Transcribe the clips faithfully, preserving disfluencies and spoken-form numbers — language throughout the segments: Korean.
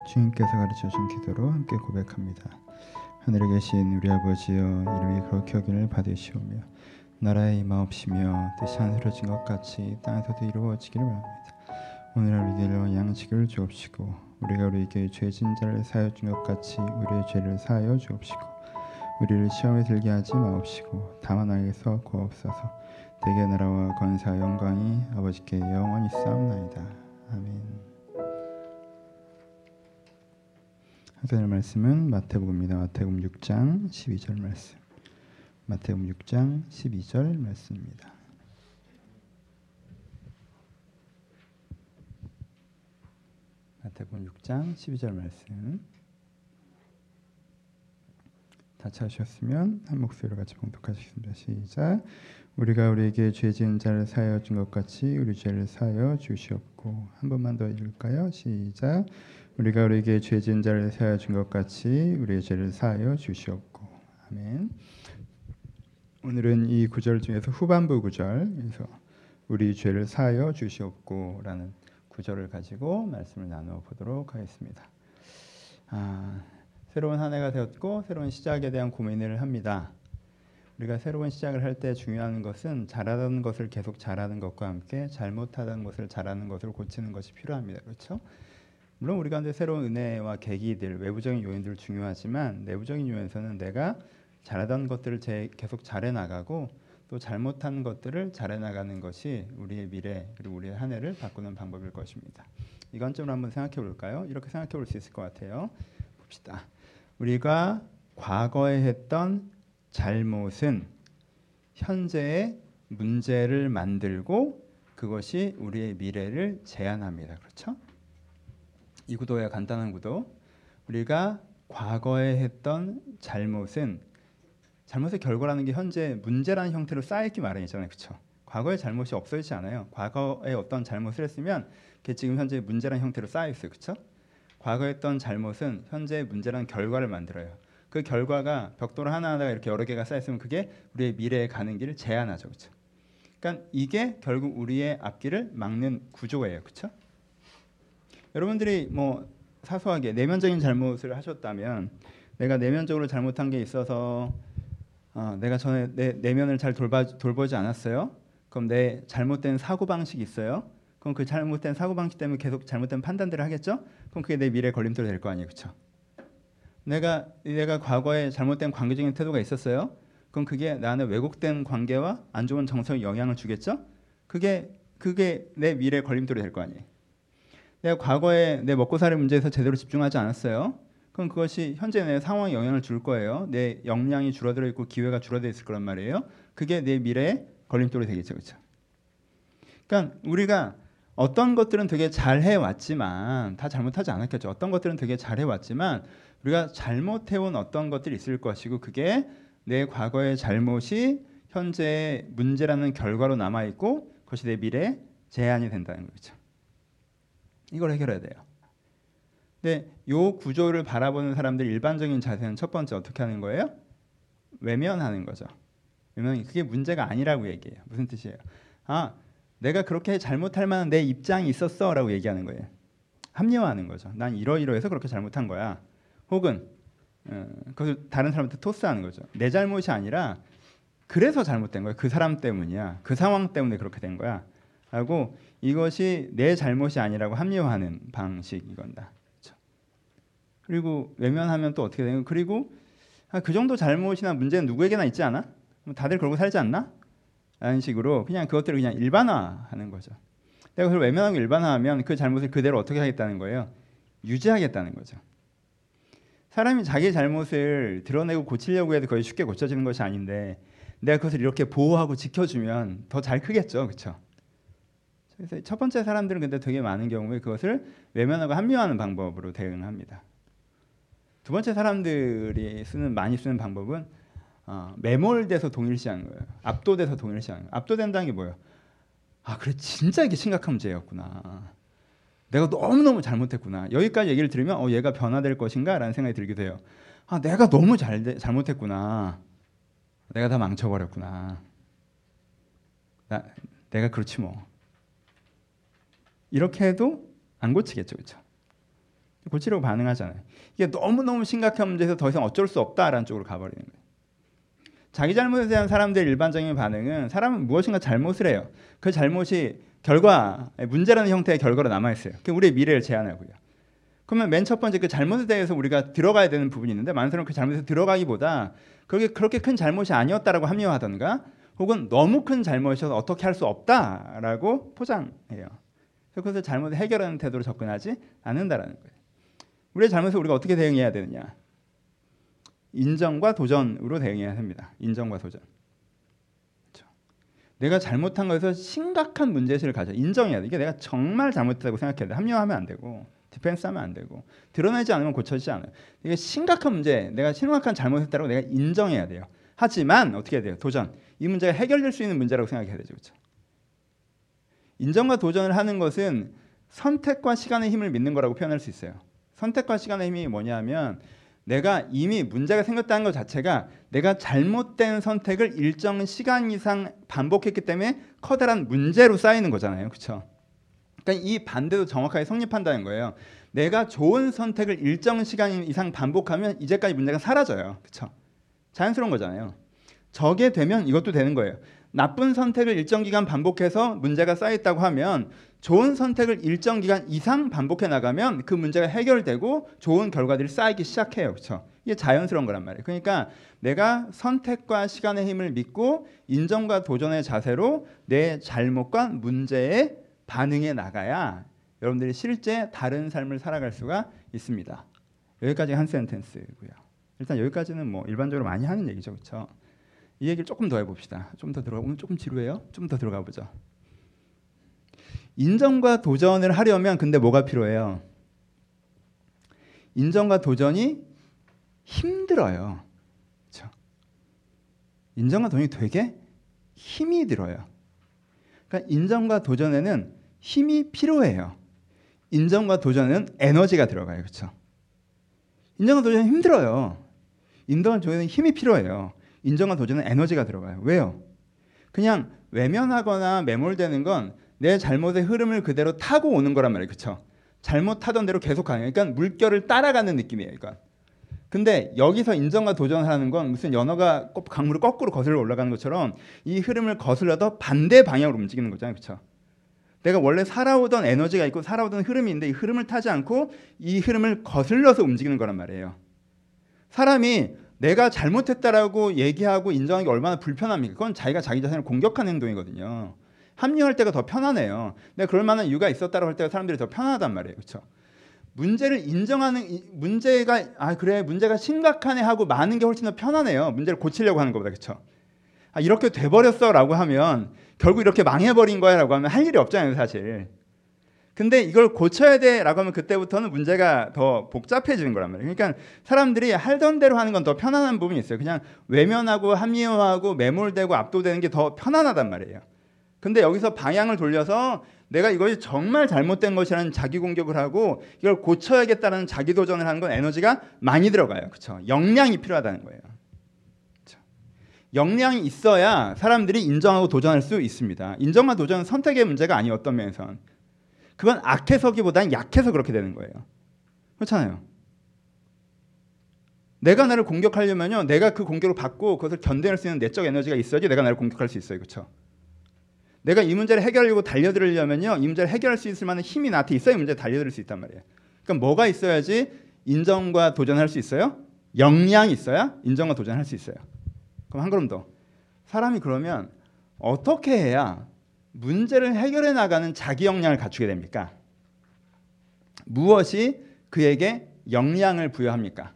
주님께서 가르쳐준 기도로 함께 고백합니다. 하늘에 계신 우리 아버지여, 이름이 거룩히 여김을 받으시오며 나라에 임하옵시며 뜻이 하늘에 이루어진 것 같이 땅에서도 이루어지기를 바랍니다. 오늘 우리들의 양식을 주옵시고 우리가 우리에게 죄진 자를 사하여 준 것 같이 우리의 죄를 사하여 주옵시고 우리를 시험에 들게 하지 마옵시고 다만 악에서 구하옵소서. 대개 나라와 권세와 영광이 아버지께 영원히 있사옵나이다. 아멘. 하늘 말씀은 마태복음입니다. 마태복음 육 장 십이 절 말씀. 마태복음 육 장 십이 절 말씀입니다. 마태복음 육 장 십이 절 말씀. 다 찾으셨으면 한 목소리로 같이 봉독하시겠습니다. 시작. 우리가 우리에게 죄 지은 자를 사하여 준 것 같이 우리 죄를 사하여 주시옵고. 한 번만 더 읽을까요? 시작. 우리가 우리에게 죄 지은 자를 사하여 준 것 같이 우리의 죄를 사하여 주시옵고. 아멘. 오늘은 이 구절 중에서 후반부 구절에서 우리 죄를 사하여 주시옵고 라는 구절을 가지고 말씀을 나누어 보도록 하겠습니다. 아, 새로운 한 해가 되었고 새로운 시작에 대한 고민을 합니다. 우리가 새로운 시작을 할 때 중요한 것은 잘하던 것을 계속 잘하는 것과 함께 잘못하던 것을 잘하는 것을 고치는 것이 필요합니다. 그렇죠? 물론 우리 가운데 새로운 은혜와 계기들, 외부적인 요인들 중요하지만 내부적인 요인에서는 내가 잘하던 것들을 계속 잘해 나가고 또 잘못한 것들을 잘해 나가는 것이 우리의 미래 그리고 우리의 한 해를 바꾸는 방법일 것입니다. 이 관점으로 한번 생각해 볼까요? 이렇게 생각해 볼 수 있을 것 같아요. 봅시다. 우리가 과거에 했던 잘못은 현재의 문제를 만들고 그것이 우리의 미래를 제한합니다. 그렇죠? 이 구도야 간단한 구도. 우리가 과거에 했던 잘못은 잘못의 결과라는 게 현재 문제라는 형태로 쌓이기 마련이잖아요. 그렇죠? 과거의 잘못이 없어지지 않아요. 과거에 어떤 잘못을 했으면 그게 지금 현재 문제라는 형태로 쌓여 있어요. 그렇죠? 과거에 했던 잘못은 현재 문제라는 결과를 만들어요. 그 결과가 벽돌 하나하나가 이렇게 여러 개가 쌓였으면 그게 우리의 미래에 가는 길을 제한하죠. 그렇죠? 그러니까 이게 결국 우리의 앞길을 막는 구조예요. 그렇죠? 여러분들이 뭐 사소하게 내면적인 잘못을 하셨다면 내가 내면적으로 잘못한 게 있어서 어, 내가 전에 내 내면을 잘 돌봐, 돌보지 않았어요. 그럼 내 잘못된 사고방식이 있어요. 그럼 그 잘못된 사고방식 때문에 계속 잘못된 판단들을 하겠죠? 그럼 그게 내 미래에 걸림돌이 될 거 아니에요. 그렇죠? 내가 내가 과거에 잘못된 관계적인 태도가 있었어요. 그럼 그게 나 안에 왜곡된 관계와 안 좋은 정서에 영향을 주겠죠? 그게 그게 내 미래에 걸림돌이 될 거 아니에요. 내가 과거에 내 먹고 사는 문제에서 제대로 집중하지 않았어요. 그럼 그것이 현재 내 상황에 영향을 줄 거예요. 내 역량이 줄어들어 있고 기회가 줄어들어 있을 거란 말이에요. 그게 내 미래에 걸림돌이 되겠죠. 그렇죠? 그러니까 우리가 어떤 것들은 되게 잘 해왔지만 다 잘못하지 않았겠죠. 어떤 것들은 되게 잘 해왔지만 우리가 잘못해온 어떤 것들이 있을 것이고 그게 내 과거의 잘못이 현재의 문제라는 결과로 남아있고 그것이 내 미래에 제한이 된다는 거죠. 이걸 해결해야 돼요. 근데 이 구조를 바라보는 사람들의 일반적인 자세는 첫 번째 어떻게 하는 거예요? 외면하는 거죠. 외면, 그게 문제가 아니라고 얘기해요. 무슨 뜻이에요? 아, 내가 그렇게 잘못할 만한 내 입장이 있었어 라고 얘기하는 거예요. 합리화하는 거죠. 난 이러이러해서 그렇게 잘못한 거야. 혹은 어, 그것을 다른 사람한테 토스하는 거죠. 내 잘못이 아니라 그래서 잘못된 거야. 그 사람 때문이야. 그 상황 때문에 그렇게 된 거야. 하고 이것이 내 잘못이 아니라고 합리화하는 방식이건다. 그렇죠? 그리고 외면하면 또 어떻게 되는? 그리고 아, 그 정도 잘못이나 문제는 누구에게나 있지 않아? 다들 그러고 살지 않나? 라는 식으로 그냥 그것들을 그냥 일반화하는 거죠. 내가 그걸 외면하고 일반화하면 그 잘못을 그대로 어떻게 하겠다는 거예요? 유지하겠다는 거죠. 사람이 자기 잘못을 드러내고 고치려고 해도 거의 쉽게 고쳐지는 것이 아닌데 내가 그것을 이렇게 보호하고 지켜주면 더 잘 크겠죠. 그렇죠? 그래서 첫 번째 사람들은 근데 되게 많은 경우에 그것을 외면하고 합리화하는 방법으로 대응합니다. 두 번째 사람들이 쓰는 많이 쓰는 방법은 어, 매몰돼서 동일시하는 거예요. 압도돼서 동일시하는 거예요. 압도된다는 게 뭐예요? 아 그래 진짜 이게 심각한 문제였구나. 내가 너무너무 잘못했구나. 여기까지 얘기를 들으면 어, 얘가 변화될 것인가? 라는 생각이 들기도 해요. 아 내가 너무 잘, 잘못했구나. 내가 다 망쳐버렸구나. 나, 내가 그렇지 뭐. 이렇게 해도 안 고치겠죠. 그렇죠? 고치려고 반응하잖아요. 이게 너무너무 심각한 문제에서 더 이상 어쩔 수 없다라는 쪽으로 가버리는 거예요. 자기 잘못에 대한 사람들의 일반적인 반응은 사람은 무엇인가 잘못을 해요. 그 잘못이 결과, 문제라는 형태의 결과로 남아있어요. 그게 우리의 미래를 제한하고요. 그러면 맨 첫 번째 그 잘못에 대해서 우리가 들어가야 되는 부분이 있는데 많은 사람은 그 잘못에 들어가기보다 그게 그렇게 큰 잘못이 아니었다라고 합리화하던가 혹은 너무 큰 잘못이어서 어떻게 할 수 없다라고 포장해요. 그래서 그것을 잘못을 해결하는 태도로 접근하지 않는다라는 거예요. 우리의 잘못을 우리가 어떻게 대응해야 되느냐? 인정과 도전으로 대응해야 합니다. 인정과 도전. 그렇죠? 내가 잘못한 거에서 심각한 문제의식을 가져 인정해야 돼. 이게 내가 정말 잘못했다고 생각해야 돼. 합리화하면 안 되고 디펜스하면 안 되고 드러내지 않으면 고쳐지지 않아요. 이게 심각한 문제, 내가 심각한 잘못했다고 내가 인정해야 돼요. 하지만 어떻게 해야 돼요? 도전. 이 문제가 해결될 수 있는 문제라고 생각해야 되죠. 그렇죠? 인정과 도전을 하는 것은 선택과 시간의 힘을 믿는 거라고 표현할 수 있어요. 선택과 시간의 힘이 뭐냐면 내가 이미 문제가 생겼다는 것 자체가 내가 잘못된 선택을 일정 시간 이상 반복했기 때문에 커다란 문제로 쌓이는 거잖아요. 그렇죠? 그러니까 이 반대도 정확하게 성립한다는 거예요. 내가 좋은 선택을 일정 시간 이상 반복하면 이제까지 문제가 사라져요. 그렇죠? 자연스러운 거잖아요. 저게 되면 이것도 되는 거예요. 나쁜 선택을 일정 기간 반복해서 문제가 쌓였다고 하면 좋은 선택을 일정 기간 이상 반복해 나가면 그 문제가 해결되고 좋은 결과들이 쌓이기 시작해요. 그렇죠? 이게 자연스러운 거란 말이에요. 그러니까 내가 선택과 시간의 힘을 믿고 인정과 도전의 자세로 내 잘못과 문제에 반응해 나가야 여러분들이 실제 다른 삶을 살아갈 수가 있습니다. 여기까지 한 센텐스고요. 일단 여기까지는 뭐 일반적으로 많이 하는 얘기죠. 그렇죠? 이 얘기를 조금 더 해봅시다. 좀 더 들어가. 오늘 조금 지루해요? 좀 더 들어가 보죠. 인정과 도전을 하려면 근데 뭐가 필요해요? 인정과 도전이 힘들어요. 그렇죠? 인정과 도전이 되게 힘이 들어요. 그러니까 인정과 도전에는 힘이 필요해요. 인정과 도전은 에너지가 들어가요. 그렇죠? 인정과 도전은 힘들어요. 인정과 도전은 힘이 필요해요. 인정과 도전은 에너지가 들어가요. 왜요? 그냥 외면하거나 매몰되는 건 내 잘못의 흐름을 그대로 타고 오는 거란 말이에요. 그렇죠? 잘못하던 대로 계속 가는 그러니까 물결을 따라가는 느낌이에요. 그러니까. 근데 여기서 인정과 도전하는 건 무슨 연어가 강물을 거꾸로 거슬러 올라가는 것처럼 이 흐름을 거슬러도 반대 방향으로 움직이는 거잖아요. 그렇죠? 내가 원래 살아오던 에너지가 있고 살아오던 흐름이 있는데 이 흐름을 타지 않고 이 흐름을 거슬러서 움직이는 거란 말이에요. 사람이 내가 잘못했다라고 얘기하고 인정하는 게 얼마나 불편합니까? 그건 자기가 자기 자신을 공격하는 행동이거든요. 합리화할 때가 더 편하네요. 내가 그럴 만한 이유가 있었다고 할 때가 사람들이 더 편하단 말이에요. 그렇죠? 문제를 인정하는 문제가 아 그래 문제가 심각하네 하고 많은 게 훨씬 더 편하네요. 문제를 고치려고 하는 것보다. 그렇죠? 아 이렇게 돼버렸어라고 하면 결국 이렇게 망해버린 거야라고 하면 할 일이 없잖아요. 사실. 근데 이걸 고쳐야 돼라고 하면 그때부터는 문제가 더 복잡해지는 거란 말이에요. 그러니까 사람들이 하던 대로 하는 건 더 편안한 부분이 있어요. 그냥 외면하고 합리화하고 매몰되고 압도되는 게 더 편안하단 말이에요. 근데 여기서 방향을 돌려서 내가 이것이 정말 잘못된 것이라는 자기 공격을 하고 이걸 고쳐야겠다는 자기 도전을 하는 건 에너지가 많이 들어가요. 그렇죠? 역량이 필요하다는 거예요. 그렇죠? 역량이 있어야 사람들이 인정하고 도전할 수 있습니다. 인정과 도전은 선택의 문제가 아니에요. 어떤 면에선. 그건 악해서기보다는 약해서 그렇게 되는 거예요. 그렇잖아요. 내가 나를 공격하려면요. 내가 그 공격을 받고 그것을 견뎌낼 수 있는 내적 에너지가 있어야지 내가 나를 공격할 수 있어요. 그렇죠? 내가 이 문제를 해결하려고 달려들려면요. 이 문제를 해결할 수 있을 만한 힘이 나한테 있어야 이 문제를 달려들 수 있단 말이에요. 그러니까 뭐가 있어야지 인정과 도전할 수 있어요? 역량이 있어야 인정과 도전할 수 있어요. 그럼 한 걸음 더. 사람이 그러면 어떻게 해야 문제를 해결해 나가는 자기 역량을 갖추게 됩니까? 무엇이 그에게 역량을 부여합니까?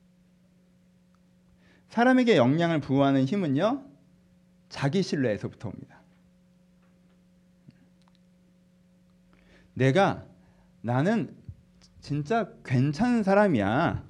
사람에게 역량을 부여하는 힘은요. 자기 신뢰에서부터 옵니다. 내가 나는 진짜 괜찮은 사람이야.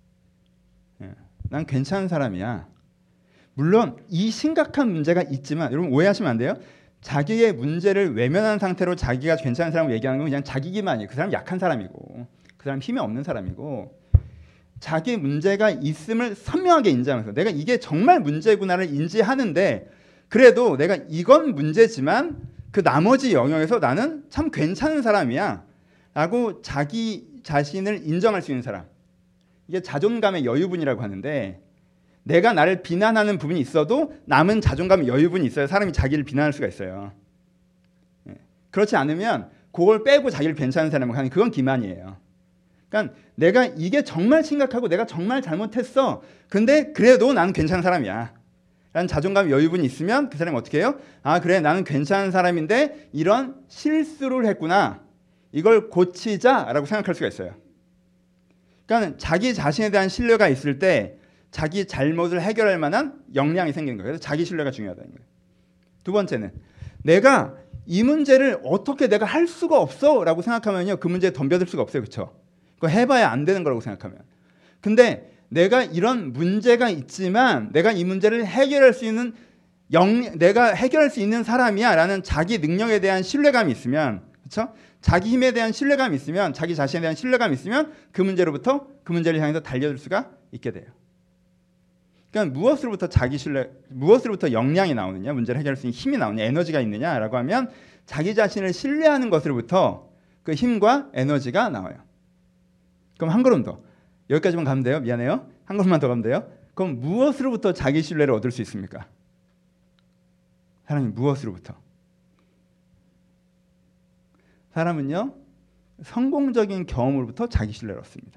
난 괜찮은 사람이야. 물론 이 심각한 문제가 있지만 여러분 오해하시면 안 돼요. 자기의 문제를 외면한 상태로 자기가 괜찮은 사람을 얘기하는 건 그냥 자기기만 아니에요. 그 사람 약한 사람이고 그 사람 힘이 없는 사람이고 자기 문제가 있음을 선명하게 인지하면서 내가 이게 정말 문제구나를 인지하는데 그래도 내가 이건 문제지만 그 나머지 영역에서 나는 참 괜찮은 사람이야 라고 자기 자신을 인정할 수 있는 사람. 이게 자존감의 여유분이라고 하는데 내가 나를 비난하는 부분이 있어도 남은 자존감의 여유분이 있어야 사람이 자기를 비난할 수가 있어요. 그렇지 않으면 그걸 빼고 자기를 괜찮은 사람을 하는 그건 기만이에요. 그러니까 내가 이게 정말 심각하고 내가 정말 잘못했어. 근데 그래도 나는 괜찮은 사람이야. 라는 자존감 여유분이 있으면 그 사람이 어떻게 해요? 아 그래 나는 괜찮은 사람인데 이런 실수를 했구나. 이걸 고치자라고 생각할 수가 있어요. 그러니까 자기 자신에 대한 신뢰가 있을 때 자기 잘못을 해결할 만한 역량이 생기는 거예요. 그래서 자기 신뢰가 중요하다는 거예요. 두 번째는 내가 이 문제를 어떻게 내가 할 수가 없어 라고 생각하면요. 그 문제에 덤벼들 수가 없어요. 그렇죠? 그거 해봐야 안 되는 거라고 생각하면. 근데 내가 이런 문제가 있지만 내가 이 문제를 해결할 수 있는 영, 내가 해결할 수 있는 사람이야 라는 자기 능력에 대한 신뢰감이 있으면 그렇죠? 자기 힘에 대한 신뢰감이 있으면 자기 자신에 대한 신뢰감이 있으면 그 문제로부터 그 문제를 향해서 달려들 수가 있게 돼요. 그러니까 무엇으로부터 자기 신뢰, 무엇으로부터 역량이 나오느냐, 문제를 해결할 수 있는 힘이 나오느냐, 에너지가 있느냐라고 하면 자기 자신을 신뢰하는 것으로부터 그 힘과 에너지가 나와요. 그럼 한 걸음 더. 여기까지만 가면 돼요. 미안해요. 한 걸음만 더 가면 돼요. 그럼 무엇으로부터 자기 신뢰를 얻을 수 있습니까? 사람이 무엇으로부터? 사람은요. 성공적인 경험으로부터 자기 신뢰를 얻습니다.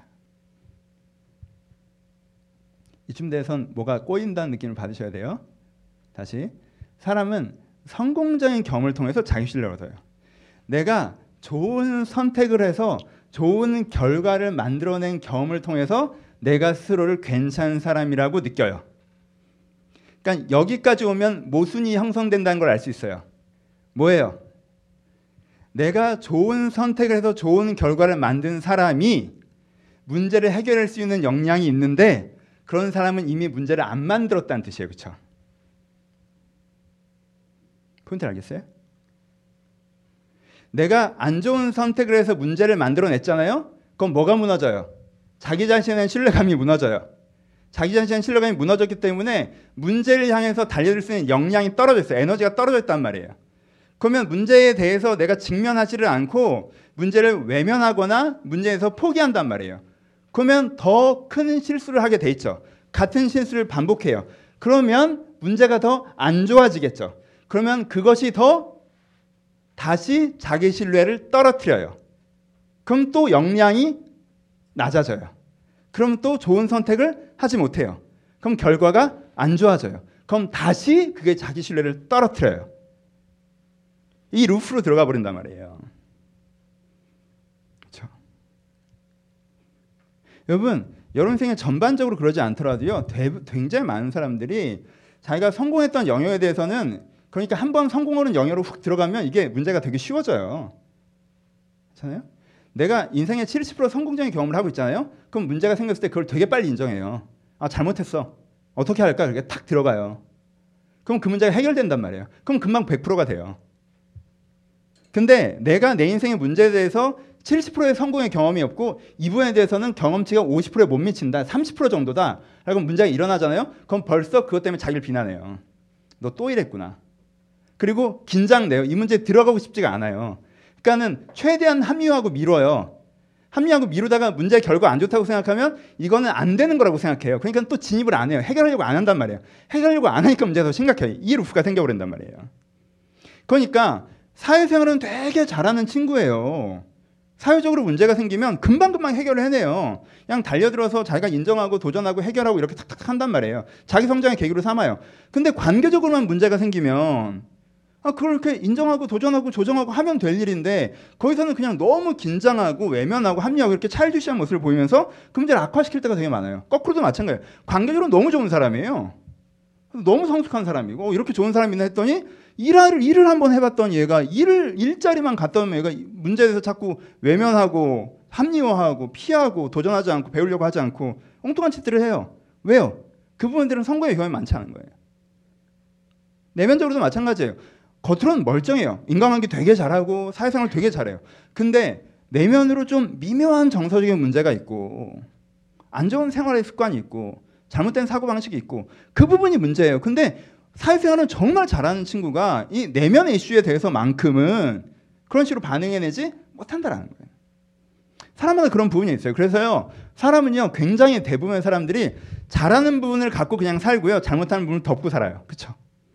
이쯤 돼선 뭐가 꼬인다는 느낌을 받으셔야 돼요. 다시. 사람은 성공적인 경험을 통해서 자기 신뢰를 얻어요. 내가 좋은 선택을 해서 좋은 결과를 만들어낸 경험을 통해서 내가 스스로를 괜찮은 사람이라고 느껴요. 그러니까 여기까지 오면 모순이 형성된다는 걸 알 수 있어요. 뭐예요? 내가 좋은 선택을 해서 좋은 결과를 만든 사람이 문제를 해결할 수 있는 역량이 있는데 그런 사람은 이미 문제를 안 만들었다는 뜻이에요. 그렇죠? 포인트를 알겠어요? 내가 안 좋은 선택을 해서 문제를 만들어냈잖아요. 그럼 뭐가 무너져요? 자기 자신에 대한 신뢰감이 무너져요. 자기 자신에 대한 신뢰감이 무너졌기 때문에 문제를 향해서 달려들 수 있는 역량이 떨어졌어요. 에너지가 떨어졌단 말이에요. 그러면 문제에 대해서 내가 직면하지를 않고 문제를 외면하거나 문제에서 포기한단 말이에요. 그러면 더 큰 실수를 하게 돼 있죠. 같은 실수를 반복해요. 그러면 문제가 더 안 좋아지겠죠. 그러면 그것이 더 다시 자기 신뢰를 떨어뜨려요. 그럼 또 역량이 낮아져요. 그럼 또 좋은 선택을 하지 못해요. 그럼 결과가 안 좋아져요. 그럼 다시 그게 자기 신뢰를 떨어뜨려요. 이 루프로 들어가 버린단 말이에요. 그렇죠? 여러분, 여러분 생에 전반적으로 그러지 않더라도요. 굉장히 많은 사람들이 자기가 성공했던 영역에 대해서는 그러니까 한번 성공하는 영역으로 훅 들어가면 이게 문제가 되게 쉬워져요. 그렇잖아요? 내가 인생의 칠십 퍼센트 성공적인 경험을 하고 있잖아요. 그럼 문제가 생겼을 때 그걸 되게 빨리 인정해요. 아, 잘못했어. 어떻게 할까? 그렇게 탁 들어가요. 그럼 그 문제가 해결된단 말이에요. 그럼 금방 백 퍼센트가 돼요. 근데 내가 내 인생의 문제에 대해서 칠십 퍼센트의 성공의 경험이 없고 이 부분에 대해서는 경험치가 오십 퍼센트에 못 미친다. 삼십 퍼센트 정도다. 라고 문제가 일어나잖아요. 그럼 벌써 그것 때문에 자기를 비난해요. 너 또 이랬구나. 그리고 긴장돼요. 이 문제에 들어가고 싶지가 않아요. 그러니까는 최대한 합리화하고 미뤄요. 합리화하고 미루다가 문제 결과 안 좋다고 생각하면 이거는 안 되는 거라고 생각해요. 그러니까 또 진입을 안 해요. 해결하려고 안 한단 말이에요. 해결하려고 안 하니까 문제가 더 심각해요. 이 루프가 생겨버린단 말이에요. 그러니까 사회생활은 되게 잘하는 친구예요. 사회적으로 문제가 생기면 금방금방 해결을 해내요. 그냥 달려들어서 자기가 인정하고 도전하고 해결하고 이렇게 탁탁 한단 말이에요. 자기 성장의 계기로 삼아요. 근데 관계적으로만 문제가 생기면 아, 그렇게 인정하고 도전하고 조정하고 하면 될 일인데 거기서는 그냥 너무 긴장하고 외면하고 합리하고 이렇게 차일주시한 모습을 보이면서 그 문제를 악화시킬 때가 되게 많아요. 거꾸로도 마찬가지예요. 관계적으로 너무 좋은 사람이에요. 너무 성숙한 사람이고 이렇게 좋은 사람이나 했더니 일을, 일을 한번 해봤던 얘가 일을, 일자리만 갔다 오면 얘가 문제에 대해서 자꾸 외면하고 합리화하고 피하고 도전하지 않고 배우려고 하지 않고 엉뚱한 짓들을 해요. 왜요? 그 부분들은 성공의 경험이 많지 않은 거예요. 내면적으로도 마찬가지예요. 겉으로는 멀쩡해요. 인간관계 되게 잘하고 사회생활 되게 잘해요. 근데 내면으로 좀 미묘한 정서적인 문제가 있고 안 좋은 생활의 습관이 있고 잘못된 사고방식이 있고 그 부분이 문제예요. 근데 사회생활은 정말 잘하는 친구가 이 내면의 이슈에 대해서만큼은 그런 식으로 반응해내지 못한다라는 거예요. 사람마다 그런 부분이 있어요. 그래서요, 사람은요, 굉장히 대부분의 사람들이 잘하는 부분을 갖고 그냥 살고요, 잘못하는 부분을 덮고 살아요. 그렇죠?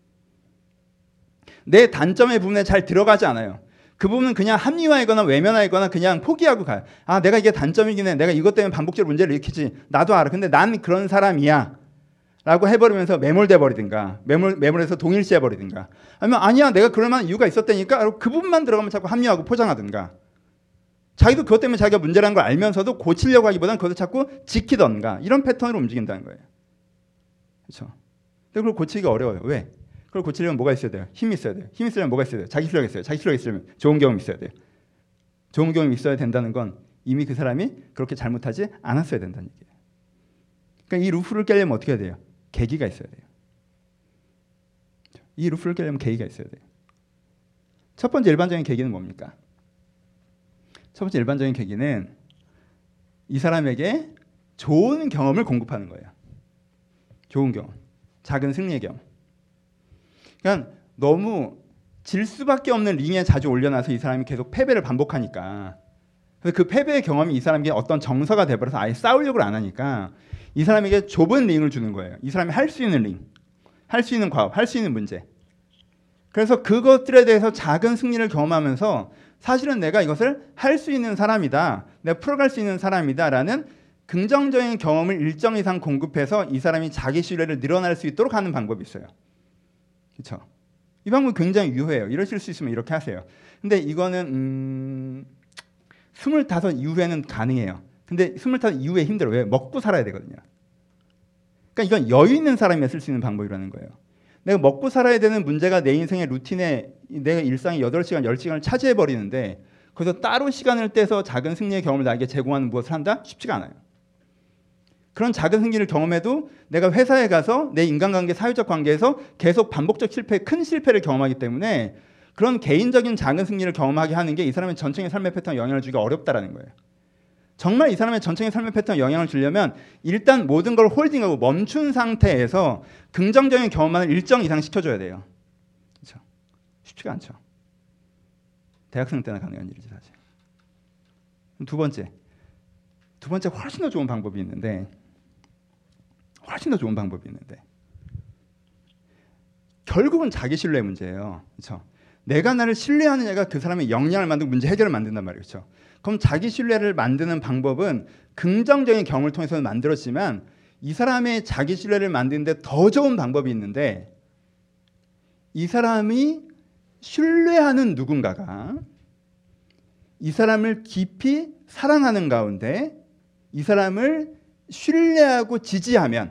내 단점의 부분에 잘 들어가지 않아요. 그 부분은 그냥 합리화이거나 외면하거나 그냥 포기하고 가요. 아, 내가 이게 단점이긴 해. 내가 이것 때문에 반복적으로 문제를 일으키지. 나도 알아. 근데 난 그런 사람이야. 라고 해버리면서 매몰돼 버리든가, 매몰, 매몰해서 동일시해 버리든가, 아니면 아니야, 내가 그럴 만한 이유가 있었다니까, 그 부분만 들어가면 자꾸 합리화하고 포장하든가, 자기도 그것 때문에 자기가 문제라는 걸 알면서도 고치려고 하기보다는 그것을 자꾸 지키던가, 이런 패턴으로 움직인다는 거예요. 그렇죠? 근데 그걸 고치기가 어려워요. 왜? 그걸 고치려면 뭐가 있어야 돼요? 힘이 있어야 돼요. 힘이 있으려면 뭐가 있어야 돼요? 자기 실력이 있어요. 자기 실력이 있으려면 좋은 경험이 있어야 돼요. 좋은 경험이 있어야 된다는 건 이미 그 사람이 그렇게 잘못하지 않았어야 된다는 얘기예요. 그러니까 이 루프를 깨려면 어떻게 해야 돼요? 계기가 있어야 돼요. 이 루프를 깨려면 계기가 있어야 돼요. 첫 번째 일반적인 계기는 뭡니까? 첫 번째 일반적인 계기는 이 사람에게 좋은 경험을 공급하는 거예요. 좋은 경험, 작은 승리의 경험. 그러니까 너무 질 수밖에 없는 링에 자주 올려놔서 이 사람이 계속 패배를 반복하니까, 그래서 그 패배의 경험이 이 사람에게 어떤 정서가 돼버려서 아예 싸우려고 안 하니까 이 사람에게 좁은 링을 주는 거예요. 이 사람이 할 수 있는 링, 할 수 있는 과업, 할 수 있는 문제. 그래서 그것들에 대해서 작은 승리를 경험하면서 사실은 내가 이것을 할 수 있는 사람이다, 내가 풀어갈 수 있는 사람이다라는 긍정적인 경험을 일정 이상 공급해서 이 사람이 자기 신뢰를 늘어날 수 있도록 하는 방법이 있어요. 그렇죠? 이 방법이 굉장히 유효해요. 이러실 수 있으면 이렇게 하세요. 근데 이거는 음, 스물다섯 이후에는 가능해요. 근데 스물다섯 이후에 힘들어요. 왜? 먹고 살아야 되거든요. 그러니까 이건 여유 있는 사람이 쓸 수 있는 방법이라는 거예요. 내가 먹고 살아야 되는 문제가 내 인생의 루틴에 내 일상의 여덟 시간, 열 시간을 차지해버리는데 거기서 따로 시간을 떼서 작은 승리의 경험을 나에게 제공하는 무엇을 한다? 쉽지가 않아요. 그런 작은 승리를 경험해도 내가 회사에 가서 내 인간관계, 사회적 관계에서 계속 반복적 실패, 큰 실패를 경험하기 때문에 그런 개인적인 작은 승리를 경험하게 하는 게 이 사람의 전체의 삶의 패턴에 영향을 주기가 어렵다라는 거예요. 정말 이 사람의 전체의 삶의 패턴에 영향을 주려면 일단 모든 걸 홀딩하고 멈춘 상태에서 긍정적인 경험만을 일정 이상 시켜줘야 돼요. 그렇죠? 쉽지가 않죠. 대학생 때나 가능한 일이지 사실. 두 번째, 두 번째 훨씬 더 좋은 방법이 있는데, 훨씬 더 좋은 방법이 있는데, 결국은 자기 신뢰 문제예요. 그렇죠? 내가 나를 신뢰하느냐가 그 사람의 역량을 만들고 문제 해결을 만든단 말이죠. 그럼 자기 신뢰를 만드는 방법은 긍정적인 경험을 통해서 만들었지만 이 사람의 자기 신뢰를 만드는데 더 좋은 방법이 있는데, 이 사람이 신뢰하는 누군가가 이 사람을 깊이 사랑하는 가운데 이 사람을 신뢰하고 지지하면,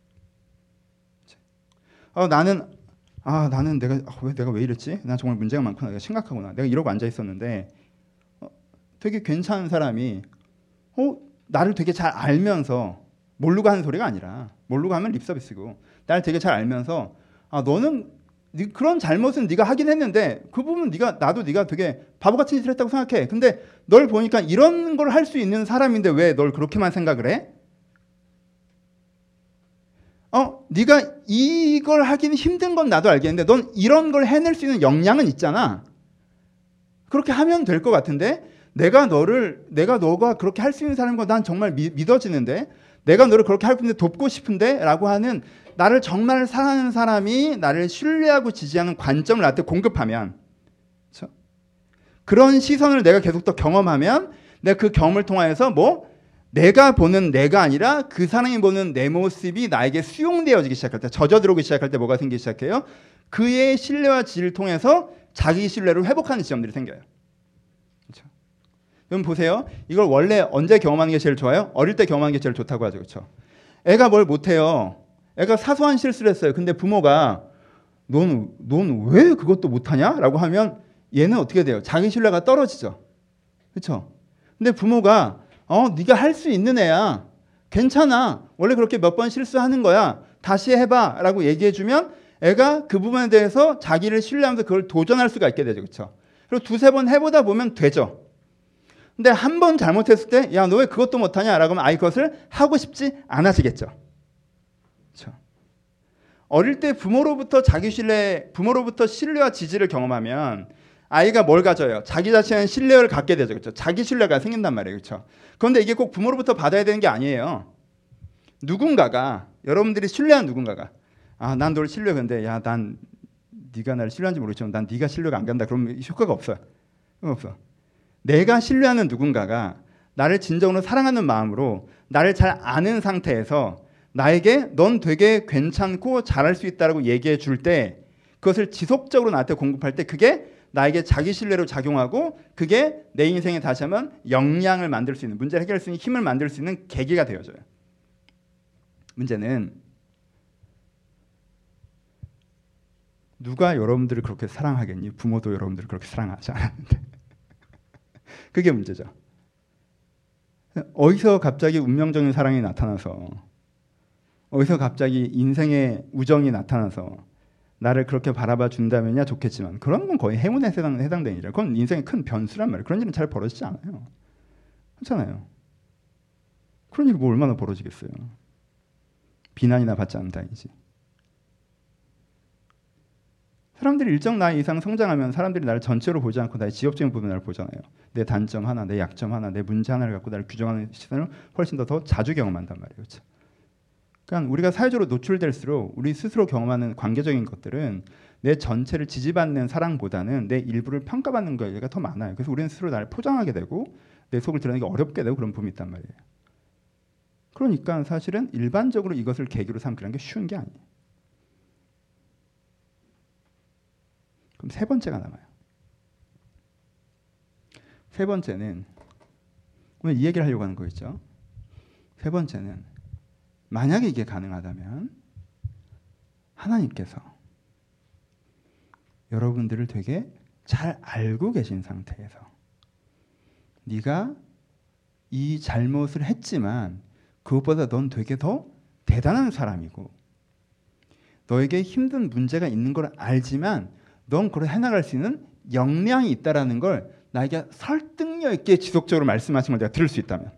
어, 나는 아 나는 내가 아, 왜 내가 왜 이랬지? 난 정말 문제가 많구나. 내가 심각하구나. 내가 이러고 앉아 있었는데 어, 되게 괜찮은 사람이 어 나를 되게 잘 알면서, 모르고 하는 소리가 아니라, 모르고 하면 립서비스고, 나를 되게 잘 알면서 아 너는 네, 그런 잘못은 네가 하긴 했는데 그 부분 네가 나도 네가 되게 바보 같은 짓을 했다고 생각해. 근데 널 보니까 이런 걸 할 수 있는 사람인데 왜 널 그렇게만 생각을 해? 어, 네가 이걸 하기는 힘든 건 나도 알겠는데 넌 이런 걸 해낼 수 있는 역량은 있잖아. 그렇게 하면 될 것 같은데 내가 너를 내가 너가 그렇게 할 수 있는 사람인 거 난 정말 미, 믿어지는데 내가 너를 그렇게 할 건데 돕고 싶은데 라고 하는, 나를 정말 사랑하는 사람이 나를 신뢰하고 지지하는 관점을 나한테 공급하면, 그렇죠? 그런 시선을 내가 계속 더 경험하면 내가 그 경험을 통해서 뭐 내가 보는 내가 아니라 그 사람이 보는 내 모습이 나에게 수용되어지기 시작할 때, 젖어들어오기 시작할 때 뭐가 생기기 시작해요? 그의 신뢰와 지지를 통해서 자기 신뢰를 회복하는 지점들이 생겨요. 그렇죠? 여러분 보세요. 이걸 원래 언제 경험하는 게 제일 좋아요? 어릴 때 경험하는 게 제일 좋다고 하죠. 그렇죠? 애가 뭘 못해요. 애가 사소한 실수를 했어요. 근데 부모가 넌, 넌 왜 그것도 못하냐? 라고 하면 얘는 어떻게 돼요? 자기 신뢰가 떨어지죠. 그렇죠? 근데 부모가 어, 네가 할 수 있는 애야. 괜찮아. 원래 그렇게 몇 번 실수하는 거야. 다시 해봐. 라고 얘기해주면 애가 그 부분에 대해서 자기를 신뢰하면서 그걸 도전할 수가 있게 되죠. 그렇죠? 그리고 두세 번 해보다 보면 되죠. 근데 한 번 잘못했을 때 야, 너 왜 그것도 못하냐? 라고 하면 아이 그것을 하고 싶지 않아지겠죠. 그렇죠? 어릴 때 부모로부터 자기 신뢰, 부모로부터 신뢰와 지지를 경험하면 아이가 뭘 가져요? 자기 자신의 신뢰를 갖게 되죠. 그렇죠? 자기 신뢰가 생긴단 말이에요. 그렇죠? 그런데 이게 꼭 부모로부터 받아야 되는 게 아니에요. 누군가가, 여러분들이 신뢰한 누군가가, 아, 난 널 신뢰해. 근데 야, 난 네가 나를 신뢰하는지 모르지만 난 네가 신뢰가 안 간다. 그러면 효과가 없어요. 없어. 내가 신뢰하는 누군가가 나를 진정으로 사랑하는 마음으로 나를 잘 아는 상태에서 나에게 넌 되게 괜찮고 잘할 수 있다라고 얘기해 줄 때, 그것을 지속적으로 나한테 공급할 때 그게 나에게 자기 신뢰로 작용하고 그게 내 인생에 다시 한번 역량을 만들 수 있는, 문제를 해결할 수 있는 힘을 만들 수 있는 계기가 되어져요. 문제는 누가 여러분들을 그렇게 사랑하겠니? 부모도 여러분들을 그렇게 사랑하지 않았는데. 그게 문제죠. 어디서 갑자기 운명적인 사랑이 나타나서, 어디서 갑자기 인생의 우정이 나타나서 나를 그렇게 바라봐 준다면야 좋겠지만, 그런 건 거의 행운에 해당, 해당되는 일이에요. 그건 인생의 큰 변수란 말이에요. 그런 일은 잘 벌어지지 않아요. 그렇잖아요. 그런 일이 뭐 얼마나 벌어지겠어요. 비난이나 받지 않는 다행이지. 사람들이 일정 나이 이상 성장하면 사람들이 나를 전체로 보지 않고 나의 지역적인 부분을 보잖아요. 내 단점 하나, 내 약점 하나, 내 문제 하나를 갖고 나를 규정하는 시선을 훨씬 더, 더 자주 경험한단 말이에요. 그렇죠? 그러니까 우리가 사회적으로 노출될수록 우리 스스로 경험하는 관계적인 것들은 내 전체를 지지받는 사랑보다는 내 일부를 평가받는 거가 더 많아요. 그래서 우리는 스스로 나를 포장하게 되고 내 속을 드러내기 어렵게 되고 그런 부분이 있단 말이에요. 그러니까 사실은 일반적으로 이것을 계기로 삼기라는 게 쉬운 게 아니에요. 그럼 세 번째가 남아요. 세 번째는 오늘 이 얘기를 하려고 하는 거겠죠. 세 번째는 만약에 이게 가능하다면 하나님께서 여러분들을 되게 잘 알고 계신 상태에서 네가 이 잘못을 했지만 그것보다 넌 되게 더 대단한 사람이고 너에게 힘든 문제가 있는 걸 알지만 넌 그걸 해나갈 수 있는 역량이 있다는 걸 나에게 설득력 있게 지속적으로 말씀하신 걸 내가 들을 수 있다면,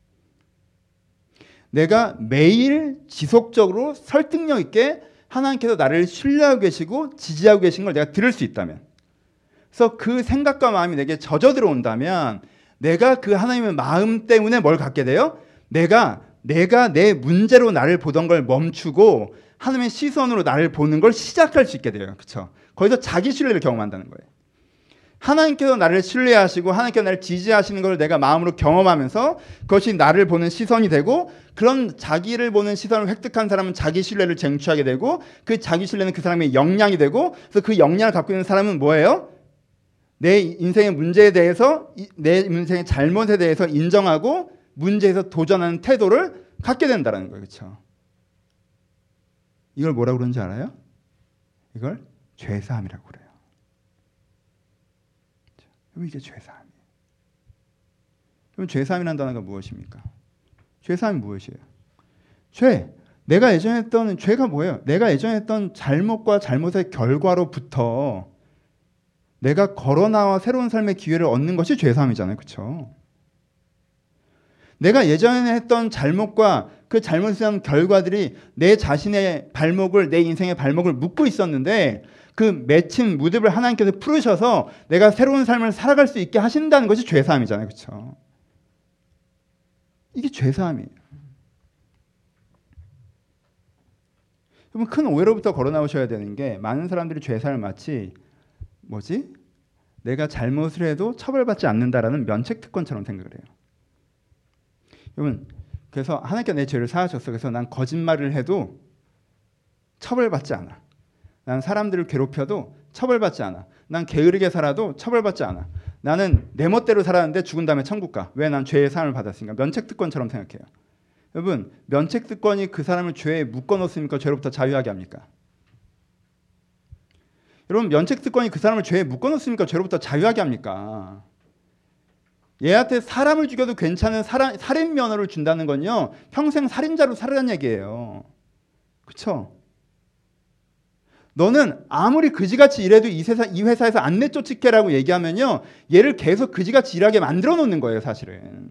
내가 매일 지속적으로 설득력 있게 하나님께서 나를 신뢰하고 계시고 지지하고 계신 걸 내가 들을 수 있다면, 그래서 그 생각과 마음이 내게 젖어 들어온다면 내가 그 하나님의 마음 때문에 뭘 갖게 돼요? 내가 내가 내 문제로 나를 보던 걸 멈추고 하나님의 시선으로 나를 보는 걸 시작할 수 있게 돼요. 그렇죠? 거기서 자기 신뢰를 경험한다는 거예요. 하나님께서 나를 신뢰하시고 하나님께서 나를 지지하시는 걸 내가 마음으로 경험하면서 그것이 나를 보는 시선이 되고, 그런 자기를 보는 시선을 획득한 사람은 자기 신뢰를 쟁취하게 되고, 그 자기 신뢰는 그 사람의 역량이 되고, 그래서 그 역량을 갖고 있는 사람은 뭐예요? 내 인생의 문제에 대해서, 내 인생의 잘못에 대해서 인정하고 문제에서 도전하는 태도를 갖게 된다는 거예요. 그렇죠? 이걸 뭐라고 그러는지 알아요? 이걸 죄사함이라고 그래요. 그럼 이게 죄사함이에요. 그럼 죄사함이라는 단어가 무엇입니까? 죄사함이 무엇이에요? 죄. 내가 예전에 했던 죄가 뭐예요? 내가 예전에 했던 잘못과 잘못의 결과로부터 내가 걸어나와 새로운 삶의 기회를 얻는 것이 죄사함이잖아요. 그렇죠? 내가 예전에 했던 잘못과 그 잘못에 대한 결과들이 내 자신의 발목을, 내 인생의 발목을 묶고 있었는데 그 맺힌 무드를 하나님께서 풀으셔서 내가 새로운 삶을 살아갈 수 있게 하신다는 것이 죄사함이잖아요. 그렇죠? 이게 죄사함이에요. 여러분, 큰 오해로부터 걸어 나오셔야 되는 게, 많은 사람들이 죄사함을 마치 뭐지? 내가 잘못을 해도 처벌받지 않는다라는 면책특권처럼 생각을 해요. 여러분, 그래서 하나님께서 내 죄를 사하셨어. 그래서 난 거짓말을 해도 처벌받지 않아. 난 사람들을 괴롭혀도 처벌받지 않아. 난 게으르게 살아도 처벌받지 않아. 나는 내 멋대로 살았는데 죽은 다음에 천국 가. 왜? 난 죄의 사함을 받았으니까. 면책특권처럼 생각해요. 여러분, 면책특권이 그 사람을 죄에 묶어놓습니까? 죄로부터 자유하게 합니까? 여러분, 면책특권이 그 사람을 죄에 묶어놓습니까? 죄로부터 자유하게 합니까? 얘한테 사람을 죽여도 괜찮은 살아, 살인 면허를 준다는 건요, 평생 살인자로 살으란 얘기예요. 그렇죠? 너는 아무리 그지같이 일해도 이, 회사, 이 회사에서 안 내쫓을게라고 얘기하면요, 얘를 계속 그지같이 일하게 만들어 놓는 거예요. 사실은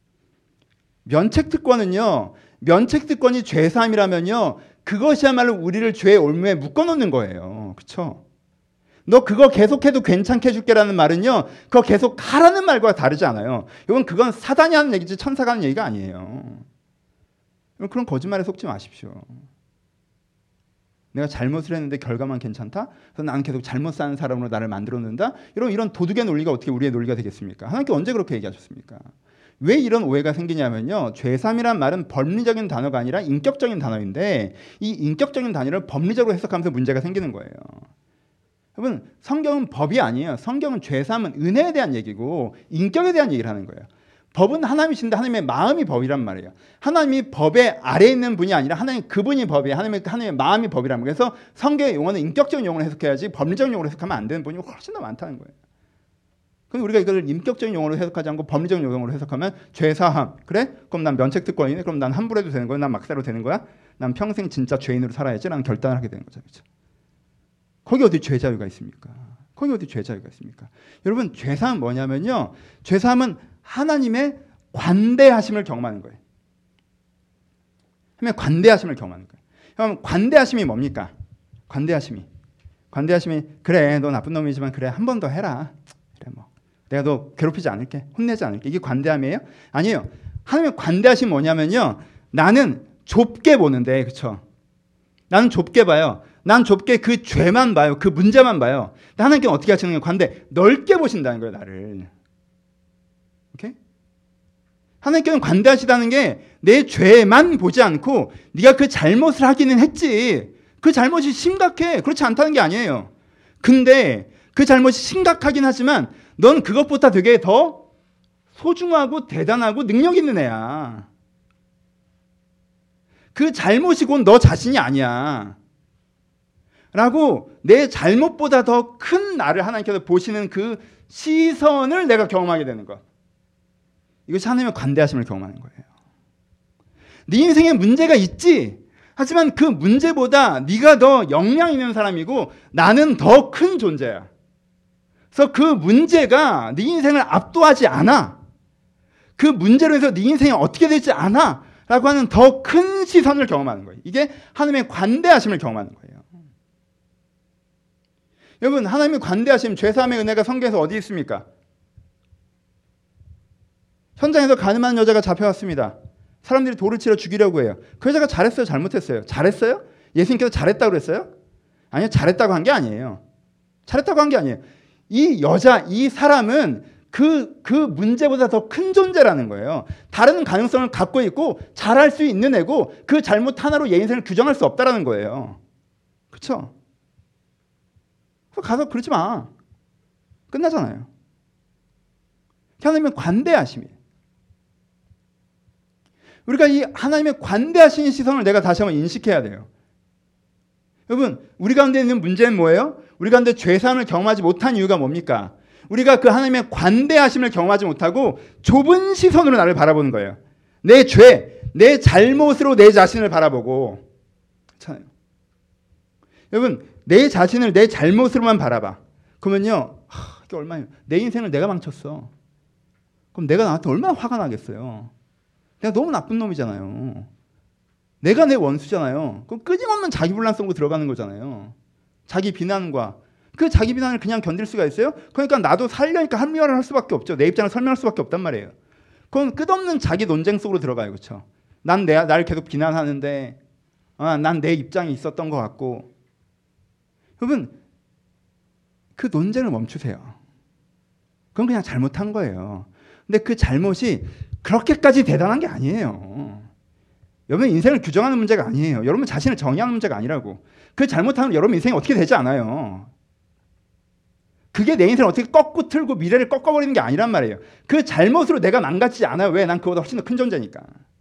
면책특권은요, 면책특권이 죄사함이라면요, 그것이야말로 우리를 죄의 올무에 묶어놓는 거예요. 그렇죠? 너 그거 계속해도 괜찮게 해줄게라는 말은요, 그거 계속 하라는 말과 다르지 않아요. 이건 그건 사단이 하는 얘기지 천사가 하는 얘기가 아니에요. 그런 거짓말에 속지 마십시오. 내가 잘못을 했는데 결과만 괜찮다? 그래서 나는 계속 잘못 사는 사람으로 나를 만들어놓는다? 이런 이런 도둑의 논리가 어떻게 우리의 논리가 되겠습니까? 하나님께 언제 그렇게 얘기하셨습니까? 왜 이런 오해가 생기냐면요, 죄삼이란 말은 법리적인 단어가 아니라 인격적인 단어인데 이 인격적인 단어를 법리적으로 해석하면서 문제가 생기는 거예요. 여러분, 성경은 법이 아니에요. 성경은 죄삼은 은혜에 대한 얘기고 인격에 대한 얘기를 하는 거예요. 법은 하나님이신데 하나님의 마음이 법이란 말이에요. 하나님이 법의 아래에 있는 분이 아니라 하나님 그분이 법이에요. 하나님의, 하나님의 마음이 법이란 말이에요. 그래서 성경의 용어는 인격적인 용어로 해석해야지 법리적인 용어로 해석하면 안 되는 분이 훨씬 더 많다는 거예요. 그럼 우리가 이걸 인격적인 용어로 해석하지 않고 법리적인 용어로 해석하면 죄사함. 그래? 그럼 난 면책특권이네. 그럼 난 함부로 해도 되는 거야? 난 막사로 되는 거야? 난 평생 진짜 죄인으로 살아야지. 라는 결단을 하게 되는 거죠. 그렇죠? 거기 어디 죄자유가 있습니까? 거기 어디 죄자유가 있습니까? 여러분, 죄사함은 뭐냐면요, 죄사함은 하나님의 관대하심을 경험하는 거예요. 하나님의 관대하심을 경험하는 거예요. 그럼 관대하심이 뭡니까? 관대하심이. 관대하심이 그래, 너 나쁜 놈이지만 그래, 한 번 더 해라. 그래, 뭐 내가 너 괴롭히지 않을게. 혼내지 않을게. 이게 관대함이에요? 아니에요. 하나님의 관대하심이 뭐냐면요, 나는 좁게 보는데, 그렇죠? 나는 좁게 봐요. 난 좁게 그 죄만 봐요. 그 문제만 봐요. 하나님께는 어떻게 하시는 거예요? 관대, 넓게 보신다는 거예요, 나를. 오케이? 하나님께는 관대하시다는 게 내 죄만 보지 않고 네가 그 잘못을 하기는 했지. 그 잘못이 심각해. 그렇지 않다는 게 아니에요. 근데 그 잘못이 심각하긴 하지만 넌 그것보다 되게 더 소중하고 대단하고 능력 있는 애야. 그 잘못이 곧 너 자신이 아니야. 라고 내 잘못보다 더 큰 나를 하나님께서 보시는 그 시선을 내가 경험하게 되는 것. 이것이 하나님의 관대하심을 경험하는 거예요. 네 인생에 문제가 있지. 하지만 그 문제보다 네가 더 역량 있는 사람이고 나는 더 큰 존재야. 그래서 그 문제가 네 인생을 압도하지 않아. 그 문제로 해서 네 인생이 어떻게 될지 않아. 라고 하는 더 큰 시선을 경험하는 거예요. 이게 하나님의 관대하심을 경험하는 거예요. 여러분, 하나님의 관대하심, 죄사함의 은혜가 성경에서 어디 있습니까? 현장에서 가늠한 여자가 잡혀왔습니다. 사람들이 돌을 치러 죽이려고 해요. 그 여자가 잘했어요? 잘못했어요? 잘했어요? 예수님께서 잘했다고 그랬어요? 아니요, 잘했다고 한 게 아니에요. 잘했다고 한 게 아니에요. 이 여자, 이 사람은 그, 그 문제보다 더 큰 존재라는 거예요. 다른 가능성을 갖고 있고 잘할 수 있는 애고 그 잘못 하나로 얘 인생을 규정할 수 없다는 거예요. 그렇죠? 가서 그러지 마. 끝나잖아요. 하나님의 관대하심이에요. 우리가 이 하나님의 관대하신 시선을 내가 다시 한번 인식해야 돼요. 여러분, 우리 가운데 있는 문제는 뭐예요? 우리 가운데 죄사함을 경험하지 못한 이유가 뭡니까? 우리가 그 하나님의 관대하심을 경험하지 못하고 좁은 시선으로 나를 바라보는 거예요. 내 죄, 내 잘못으로 내 자신을 바라보고. 그렇잖아요. 여러분, 내 자신을 내 잘못으로만 바라봐. 그러면요, 하, 이게 얼마나, 내 인생을 내가 망쳤어. 그럼 내가 나한테 얼마나 화가 나겠어요. 내가 너무 나쁜 놈이잖아요. 내가 내 원수잖아요. 그럼 끊임없는 자기 분란 속으로 들어가는 거잖아요. 자기 비난과 그 자기 비난을 그냥 견딜 수가 있어요? 그러니까 나도 살려니까 합리화를 할 수밖에 없죠. 내 입장을 설명할 수밖에 없단 말이에요. 그건 끝없는 자기 논쟁 속으로 들어가요. 그렇죠? 난 내, 나를 계속 비난하는데 아, 난 내 입장이 있었던 것 같고. 여러분, 그 논쟁을 멈추세요. 그건 그냥 잘못한 거예요. 근데 그 잘못이 그렇게까지 대단한 게 아니에요. 여러분 인생을 규정하는 문제가 아니에요. 여러분 자신을 정의하는 문제가 아니라고. 그 잘못하면 여러분 인생이 어떻게 되지 않아요. 그게 내 인생을 어떻게 꺾고 틀고 미래를 꺾어버리는 게 아니란 말이에요. 그 잘못으로 내가 망가지지 않아요. 왜? 난 그보다 훨씬 더 큰 존재니까.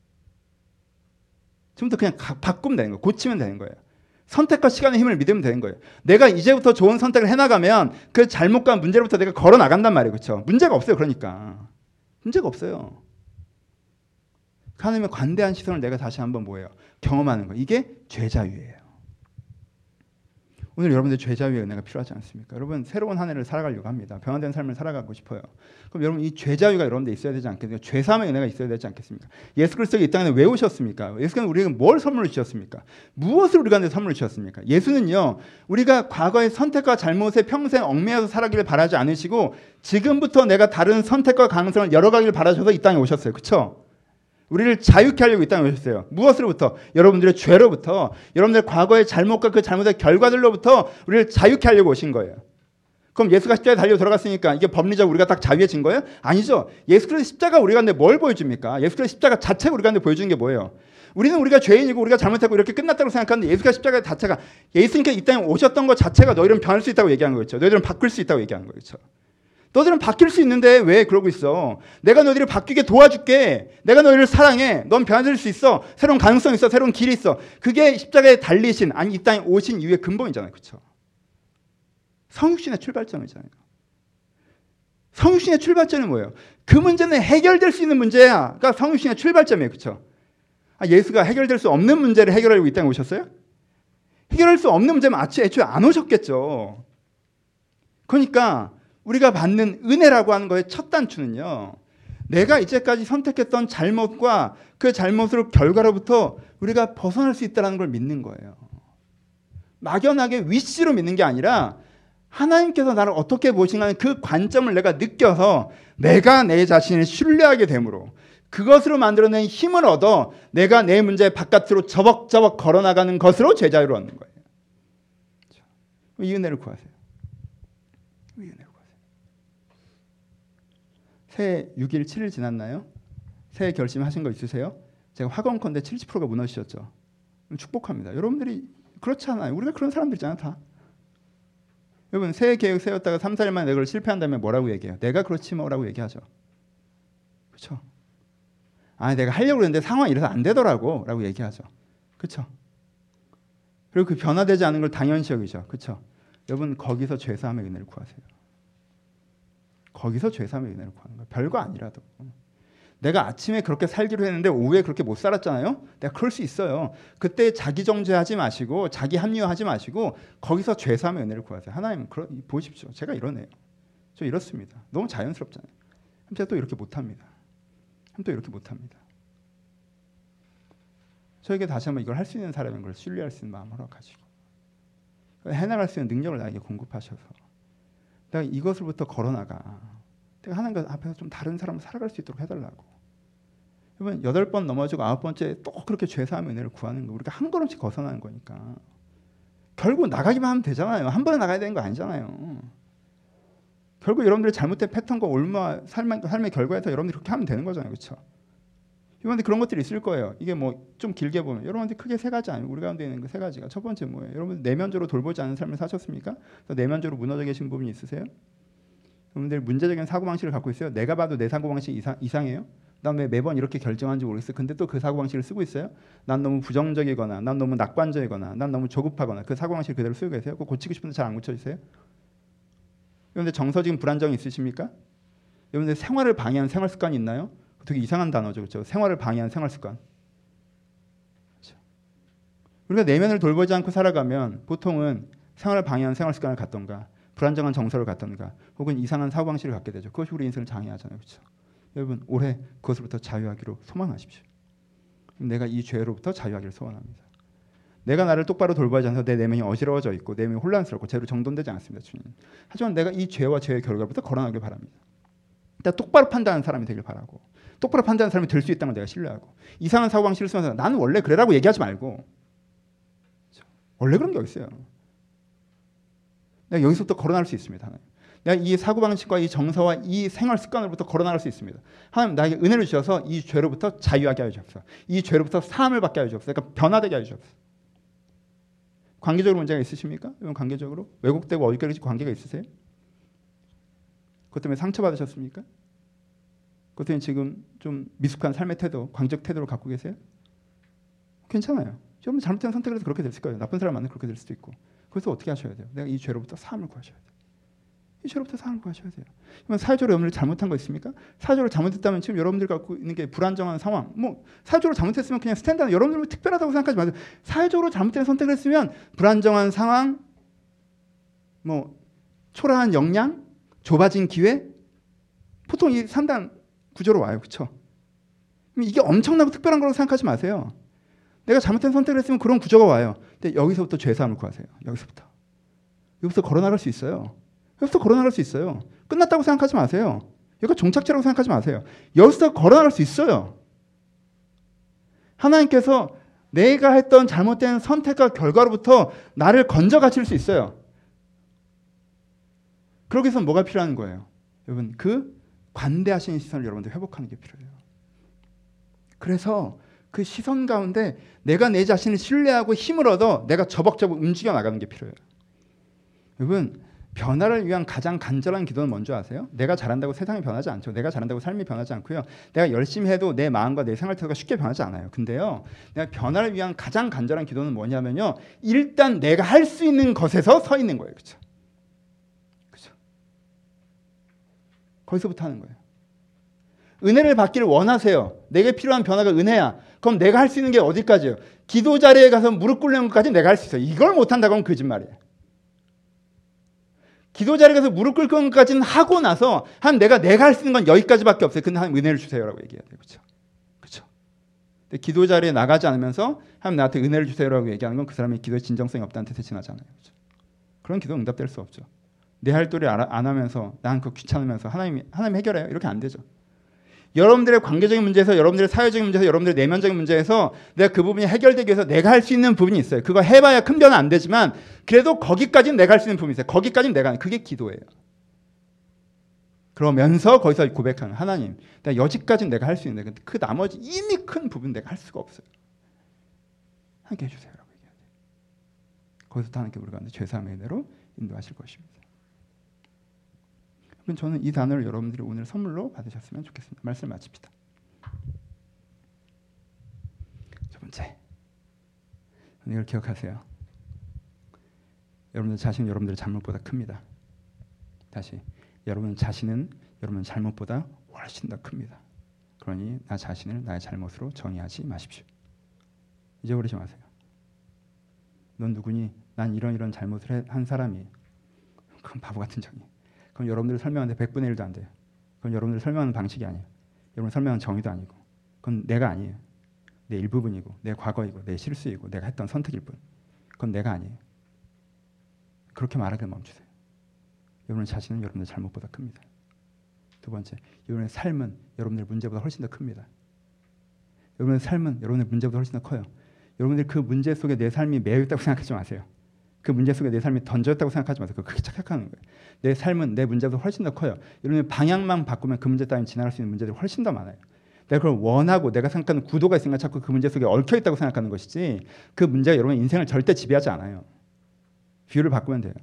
지금부터 그냥 가, 바꾸면 되는 거예요. 고치면 되는 거예요. 선택과 시간의 힘을 믿으면 되는 거예요. 내가 이제부터 좋은 선택을 해나가면 그 잘못과 문제로부터 내가 걸어나간단 말이에요. 그렇죠? 문제가 없어요. 그러니까. 문제가 없어요. 하나님의 관대한 시선을 내가 다시 한번 뭐예요? 경험하는 거. 이게 죄자유예요. 오늘 여러분들 죄자유의 은혜가 필요하지 않습니까? 여러분 새로운 한 해를 살아가려고 합니다. 변화된 삶을 살아가고 싶어요. 그럼 여러분 이 죄자유가 여러분들 있어야 되지 않겠습니까? 죄사함의 은혜가 있어야 되지 않겠습니까? 예수 그리스도가 이 땅에 왜 오셨습니까? 예수께서는 우리에게 뭘 선물로 주셨습니까? 무엇을 우리가 선물로 주셨습니까? 예수는요, 우리가 과거의 선택과 잘못에 평생 얽매여서 살아기를 바라지 않으시고 지금부터 내가 다른 선택과 가능성을 열어가기를 바라셔서 이 땅에 오셨어요. 그렇죠? 우리를 자유케 하려고 이 땅에 오셨어요. 무엇으로부터? 여러분들의 죄로부터, 여러분들의 과거의 잘못과 그 잘못의 결과들로부터 우리를 자유케 하려고 오신 거예요. 그럼 예수가 십자가에 달려 들어갔으니까 이게 법리적으로 우리가 딱 자유해진 거예요? 아니죠. 예수 그리스도 십자가 우리가 근데 뭘 보여줍니까? 예수 그리스도 십자가 자체가 우리가 근데 보여주는 게 뭐예요? 우리는 우리가 죄인이고 우리가 잘못하고 이렇게 끝났다고 생각하는데 예수가 십자가 자체가, 예수님께서 이 땅에 오셨던 것 자체가 너희들은 변할 수 있다고 얘기한 거겠죠. 너희들은 바뀔 수 있다고 얘기한 거겠죠. 너희들은 바뀔 수 있는데 왜 그러고 있어? 내가 너희들을 바뀌게 도와줄게. 내가 너희를 사랑해. 넌 변화될 수 있어. 새로운 가능성이 있어. 새로운 길이 있어. 그게 십자가에 달리신, 아니 이 땅에 오신 이유의 근본이잖아요. 그렇죠? 성육신의 출발점이잖아요. 성육신의 출발점은 뭐예요? 그 문제는 해결될 수 있는 문제야. 그러니까 성육신의 출발점이에요. 그렇죠? 아, 예수가 해결될 수 없는 문제를 해결하려고 이 땅에 오셨어요? 해결할 수 없는 문제면 애초에 안 오셨겠죠. 그러니까 우리가 받는 은혜라고 하는 거의 첫 단추는요, 내가 이제까지 선택했던 잘못과 그 잘못으로 결과로부터 우리가 벗어날 수 있다는 걸 믿는 거예요. 막연하게 위시로 믿는 게 아니라 하나님께서 나를 어떻게 보시냐는 그 관점을 내가 느껴서 내가 내 자신을 신뢰하게 되므로 그것으로 만들어낸 힘을 얻어 내가 내 문제 바깥으로 저벅저벅 걸어나가는 것으로 제자유를 얻는 거예요. 이 은혜를 구하세요. 이 은혜를 구하세요. 새해 육 일, 칠 일 지났나요? 새해 결심하신 거 있으세요? 제가 확언컨대 칠십 퍼센트가 무너지셨죠. 축복합니다. 여러분들이 그렇지 않아요. 우리가 그런 사람들이잖아요. 다. 여러분 새해 계획 세웠다가 삼, 사 일 만에 그걸 실패한다면 뭐라고 얘기해요? 내가 그렇지 뭐라고 얘기하죠. 그렇죠? 아, 내가 하려고 했는데 상황이 이래서 안 되더라고 라고 얘기하죠. 그렇죠? 그리고 그 변화되지 않은 걸 당연시 여기죠. 그렇죠? 여러분 거기서 죄사함의 은혜를 구하세요. 거기서 죄사함의 은혜를 구하는 거예요. 별거 아니라도. 내가 아침에 그렇게 살기로 했는데 오후에 그렇게 못 살았잖아요. 내가 그럴 수 있어요. 그때 자기 정죄하지 마시고 자기 합리화하지 마시고 거기서 죄사함의 은혜를 구하세요. 하나님 그러, 보십시오. 제가 이러네요. 저 이렇습니다. 너무 자연스럽잖아요. 제가 또 이렇게 못합니다. 또 이렇게 못합니다. 저에게 다시 한번 이걸 할 수 있는 사람인 걸 신뢰할 수 있는 마음을 허락하시고 해나갈 수 있는 능력을 나에게 공급하셔서 내가 이것으로부터 걸어나가. 내가 하나님 앞에서 좀 다른 사람을 살아갈 수 있도록 해달라고. 여러분 여덟 번 넘어지고 아홉 번째 또 그렇게 죄사함의 은혜를 구하는 거 우리가 한 걸음씩 벗어나는 거니까. 결국 나가기만 하면 되잖아요. 한 번에 나가야 되는 거 아니잖아요. 결국 여러분들의 잘못된 패턴과 올마 삶의, 삶의 결과에서 여러분들이 그렇게 하면 되는 거잖아요. 그렇죠? 여러분들 그런 것들이 있을 거예요. 이게 뭐 좀 길게 보면 여러분들 크게 세 가지 아니고 우리 가운데 있는 그 세 가지가 첫 번째 뭐예요? 여러분 내면적으로 돌보지 않은 삶을 사셨습니까? 내면적으로 무너져 계신 부분이 있으세요? 여러분들 문제적인 사고방식을 갖고 있어요? 내가 봐도 내 사고방식이 이상, 이상해요? 난 왜 매번 이렇게 결정하는지 모르겠어요. 근데 또 그 사고방식을 쓰고 있어요? 난 너무 부정적이거나 난 너무 낙관적이거나 난 너무 조급하거나 그 사고방식을 그대로 쓰고 계세요? 그거 고치고 싶은데 잘 안 고쳐지세요? 여러분들 정서적인 불안정이 있으십니까? 여러분들 생활을 방해하는 생활 습관이 있나요? 되게 이상한 단어죠. 그렇죠? 생활을 방해하는 생활 습관. 그렇죠? 우리가 내면을 돌보지 않고 살아가면 보통은 생활을 방해하는 생활 습관을 갖던가 불안정한 정서를 갖던가 혹은 이상한 사고방식을 갖게 되죠. 그것이 우리 인생을 장애하잖아요. 그렇죠? 여러분 올해 그것으로부터 자유하기로 소망하십시오. 내가 이 죄로부터 자유하기를 소원합니다. 내가 나를 똑바로 돌보지 않아서 내 내면이 어지러워져 있고 내 내면이 혼란스럽고 죄로 정돈되지 않습니다. 주님. 하지만 내가 이 죄와 죄의 결과부터 걸어나길 바랍니다. 내가 똑바로 판단하는 사람이 되길 바라고 똑바로 판단하는 사람이 될 수 있다는 걸 내가 신뢰하고 이상한 사고방식을 쓰면서 나는 원래 그래라고 얘기하지 말고 원래 그런 게 어디 있어요. 내가 여기서부터 걸어나갈 수 있습니다. 하나님. 내가 이 사고방식과 이 정서와 이 생활 습관으로부터 걸어나갈 수 있습니다. 하나님 나에게 은혜를 주셔서 이 죄로부터 자유하게 하여 주옵소서. 이 죄로부터 사함을 받게 하여 주옵소서. 그러니까 변화되게 하여 주옵소서. 관계적으로 문제가 있으십니까? 여러분 관계적으로? 왜곡되고 어디까지 관계가 있으세요? 그것 때문에 상처받으셨습니까? 그것 때문에 지금 좀 미숙한 삶의 태도, 광적 태도를 갖고 계세요? 괜찮아요. 여러분 잘못된 선택을 해서 그렇게 됐을 거예요. 나쁜 사람 만나면 그렇게 될 수도 있고. 그래서 어떻게 하셔야 돼요? 내가 이 죄로부터 사함을 구하셔야 돼요. 이 죄로부터 사함을 구하셔야 돼요. 그러면 사회적으로 여러분들 잘못한 거 있습니까? 사회적으로 잘못했다면 지금 여러분들 갖고 있는 게 불안정한 상황. 뭐 사회적으로 잘못했으면 그냥 스탠다드 여러분들 특별하다고 생각하지 마세요. 사회적으로 잘못된 선택을 했으면 불안정한 상황, 뭐 초라한 역량, 좁아진 기회, 보통 이 삼 단 구조로 와요. 그렇죠? 이게 엄청나고 특별한 거라고 생각하지 마세요. 내가 잘못된 선택을 했으면 그런 구조가 와요. 근데 여기서부터 죄사함을 구하세요. 여기서부터. 여기서 걸어나갈 수 있어요. 여기서 걸어나갈 수 있어요. 끝났다고 생각하지 마세요. 여기가 종착지라고 생각하지 마세요. 여기서 걸어나갈 수 있어요. 하나님께서 내가 했던 잘못된 선택과 결과로부터 나를 건져 가실 수 있어요. 그러기 위해서 뭐가 필요한 거예요? 여러분, 그 관대하신 시선을 여러분들 회복하는 게 필요해요. 그래서 그 시선 가운데 내가 내 자신을 신뢰하고 힘을 얻어 내가 저벅저벅 움직여 나가는 게 필요해요. 여러분, 변화를 위한 가장 간절한 기도는 뭔지 아세요? 내가 잘한다고 세상이 변하지 않죠. 내가 잘한다고 삶이 변하지 않고요. 내가 열심히 해도 내 마음과 내 생활 태도가 쉽게 변하지 않아요. 근데요, 내가 변화를 위한 가장 간절한 기도는 뭐냐면요, 일단 내가 할 수 있는 것에서 서 있는 거예요. 그렇죠? 그렇죠? 거기서부터 하는 거예요. 은혜를 받기를 원하세요. 내게 필요한 변화가 은혜야. 그럼 내가 할 수 있는 게 어디까지예요? 기도 자리에 가서 무릎 꿇는 것까지 내가 할 수 있어요. 이걸 못한다고 하면 거짓말이에요. 기도 자리에 가서 무릎 꿇는 것까지는 하고 나서 한 내가 내가 할 수 있는 건 여기까지밖에 없어요. 근데 하나님 은혜를 주세요라고 얘기해야 돼요. 그렇죠? 그렇죠? 근데 기도 자리에 나가지 않으면서 하나님 나한테 은혜를 주세요라고 얘기하는 건 그 사람이 기도의 진정성이 없다는 뜻에 지나잖아요. 그렇죠? 그런 기도 응답될 수 없죠. 내 할 도리 안 하면서 난 그거 귀찮으면서 하나님 하나님 해결해요. 이렇게 안 되죠. 여러분들의 관계적인 문제에서, 여러분들의 사회적인 문제에서, 여러분들의 내면적인 문제에서 내가 그 부분이 해결되기 위해서 내가 할 수 있는 부분이 있어요. 그거 해봐야 큰 변화 안 되지만 그래도 거기까지는 내가 할 수 있는 부분이 있어요. 거기까지는 내가 하는, 그게 기도예요. 그러면서 거기서 고백하는, 하나님, 내가 여기까지는 내가 할 수 있는데 근데 그 나머지 이미 큰 부분 내가 할 수가 없어요. 함께 해주세요라고 얘기해야 돼요. 거기서 하나님께 우리가 죄사함의 은혜로 인도하실 것입니다. 저는 이 단어를 여러분들이 오늘 선물로 받으셨으면 좋겠습니다. 말씀 마칩니다. 첫 번째, 이걸 기억하세요. 여러분들 자신은 여러분들의 잘못보다 큽니다. 다시, 여러분 자신은 여러분 잘못보다 훨씬 더 큽니다. 그러니 나 자신을 나의 잘못으로 정의하지 마십시오. 잊어버리지 마세요. 넌 누구니? 난 이런 이런 잘못을 한 사람이. 그건 바보 같은 정의. 그럼 여러분들 설명하는데 백분의 일도 안 돼요. 그건 여러분들 설명하는 방식이 아니에요. 여러분 설명하는 정의도 아니고. 그건 내가 아니에요. 내 일부분이고 내 과거이고 내 실수이고 내가 했던 선택일 뿐. 그건 내가 아니에요. 그렇게 말하길 멈추세요. 여러분의 자신은 여러분의 잘못보다 큽니다. 두 번째, 여러분의 삶은 여러분의 문제보다 훨씬 더 큽니다. 여러분의 삶은 여러분의 문제보다 훨씬 더 커요. 여러분들 그 문제 속에 내 삶이 매여 있다고 생각하지 마세요. 그 문제 속에 내 삶이 던져졌다고 생각하지 마세요. 그거 그렇게 착각하는 거예요. 내 삶은 내 문제보다 훨씬 더 커요. 여러분의 방향만 바꾸면 그 문제 따윈 지나갈 수 있는 문제들이 훨씬 더 많아요. 내가 그걸 원하고 내가 생각하는 구도가 있으니까 자꾸 그 문제 속에 얽혀 있다고 생각하는 것이지 그 문제가 여러분의 인생을 절대 지배하지 않아요. 뷰를 바꾸면 돼요.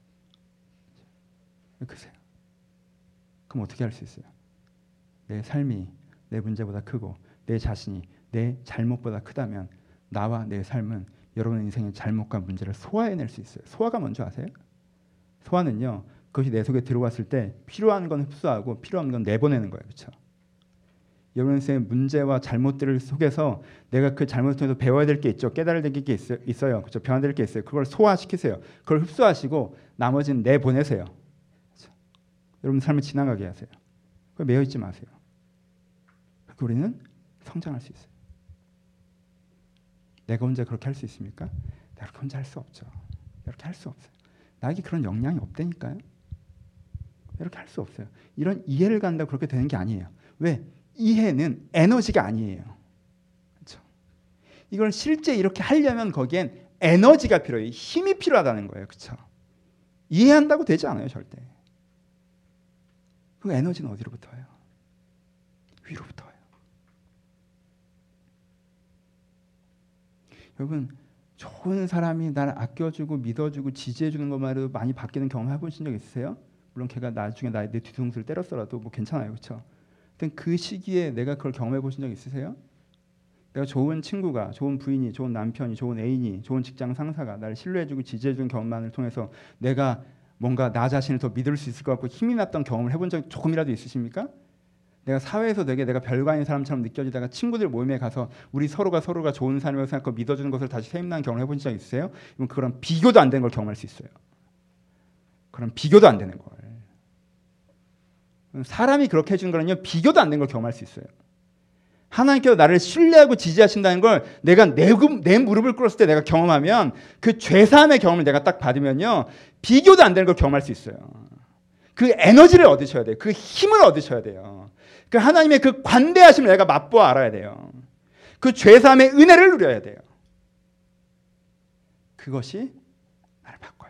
그세요. 그럼 어떻게 할 수 있어요? 내 삶이 내 문제보다 크고 내 자신이 내 잘못보다 크다면 나와 내 삶은 여러분의 인생의 잘못과 문제를 소화해낼 수 있어요. 소화가 뭔지 아세요? 소화는요, 그것이 내 속에 들어왔을 때 필요한 건 흡수하고 필요한 건 내보내는 거예요. 그렇죠? 여러분의 인생의 문제와 잘못들을 속에서 내가 그 잘못을 통해서 배워야 될 게 있죠. 깨달아야 될 게 있어요. 그렇죠? 변화될 게 있어요. 그걸 소화시키세요. 그걸 흡수하시고 나머지는 내보내세요. 그렇죠? 여러분 삶을 지나가게 하세요. 그걸 매여 있지 마세요. 그렇게 우리는 성장할 수 있어요. 내가 혼자 그렇게 할 수 있습니까? 내가 그렇게 혼자 할 수 없죠. 이렇게 할 수 없어요. 나에게 그런 역량이 없다니까요. 이렇게 할 수 없어요. 이런 이해를 갖는다고 그렇게 되는 게 아니에요. 왜? 이해는 에너지가 아니에요. 그렇죠? 이걸 실제 이렇게 하려면 거기엔 에너지가 필요해요. 힘이 필요하다는 거예요. 그렇죠? 이해한다고 되지 않아요. 절대. 그 에너지는 어디로부터 와요? 위로부터 와요. 여러분, 좋은 사람이 나를 아껴주고 믿어주고 지지해주는 것만 해도 많이 바뀌는 경험 해보신 적 있으세요? 물론 걔가 나중에 나, 내 뒤통수를 때렸더라도 뭐 괜찮아요. 그렇죠? 그 시기에 내가 그걸 경험해 보신 적 있으세요? 내가 좋은 친구가, 좋은 부인이, 좋은 남편이, 좋은 애인이, 좋은 직장 상사가 나를 신뢰해주고 지지해주는 경험만을 통해서 내가 뭔가 나 자신을 더 믿을 수 있을 것 같고 힘이 났던 경험을 해본 적 조금이라도 있으십니까? 내가 사회에서 되게 내가 별거 아닌 사람처럼 느껴지다가 친구들 모임에 가서 우리 서로가 서로가 좋은 사람이라고 생각하고 믿어주는 것을 다시 세임나는 경험을 해본 적 있으세요? 그럼 그거랑 비교도 안 되는 걸 경험할 수 있어요. 그럼 비교도 안 되는 걸. 사람이 그렇게 해주는 거는요, 비교도 안 되는 걸 경험할 수 있어요. 하나님께서 나를 신뢰하고 지지하신다는 걸 내가 내, 내 무릎을 꿇었을 때 내가 경험하면, 그 죄사함의 경험을 내가 딱 받으면요, 비교도 안 되는 걸 경험할 수 있어요. 그 에너지를 얻으셔야 돼요. 그 힘을 얻으셔야 돼요. 그 하나님의 그 관대하심을 내가 맛보아 알아야 돼요. 그 죄사함의 은혜를 누려야 돼요. 그것이 나를 바꿔요.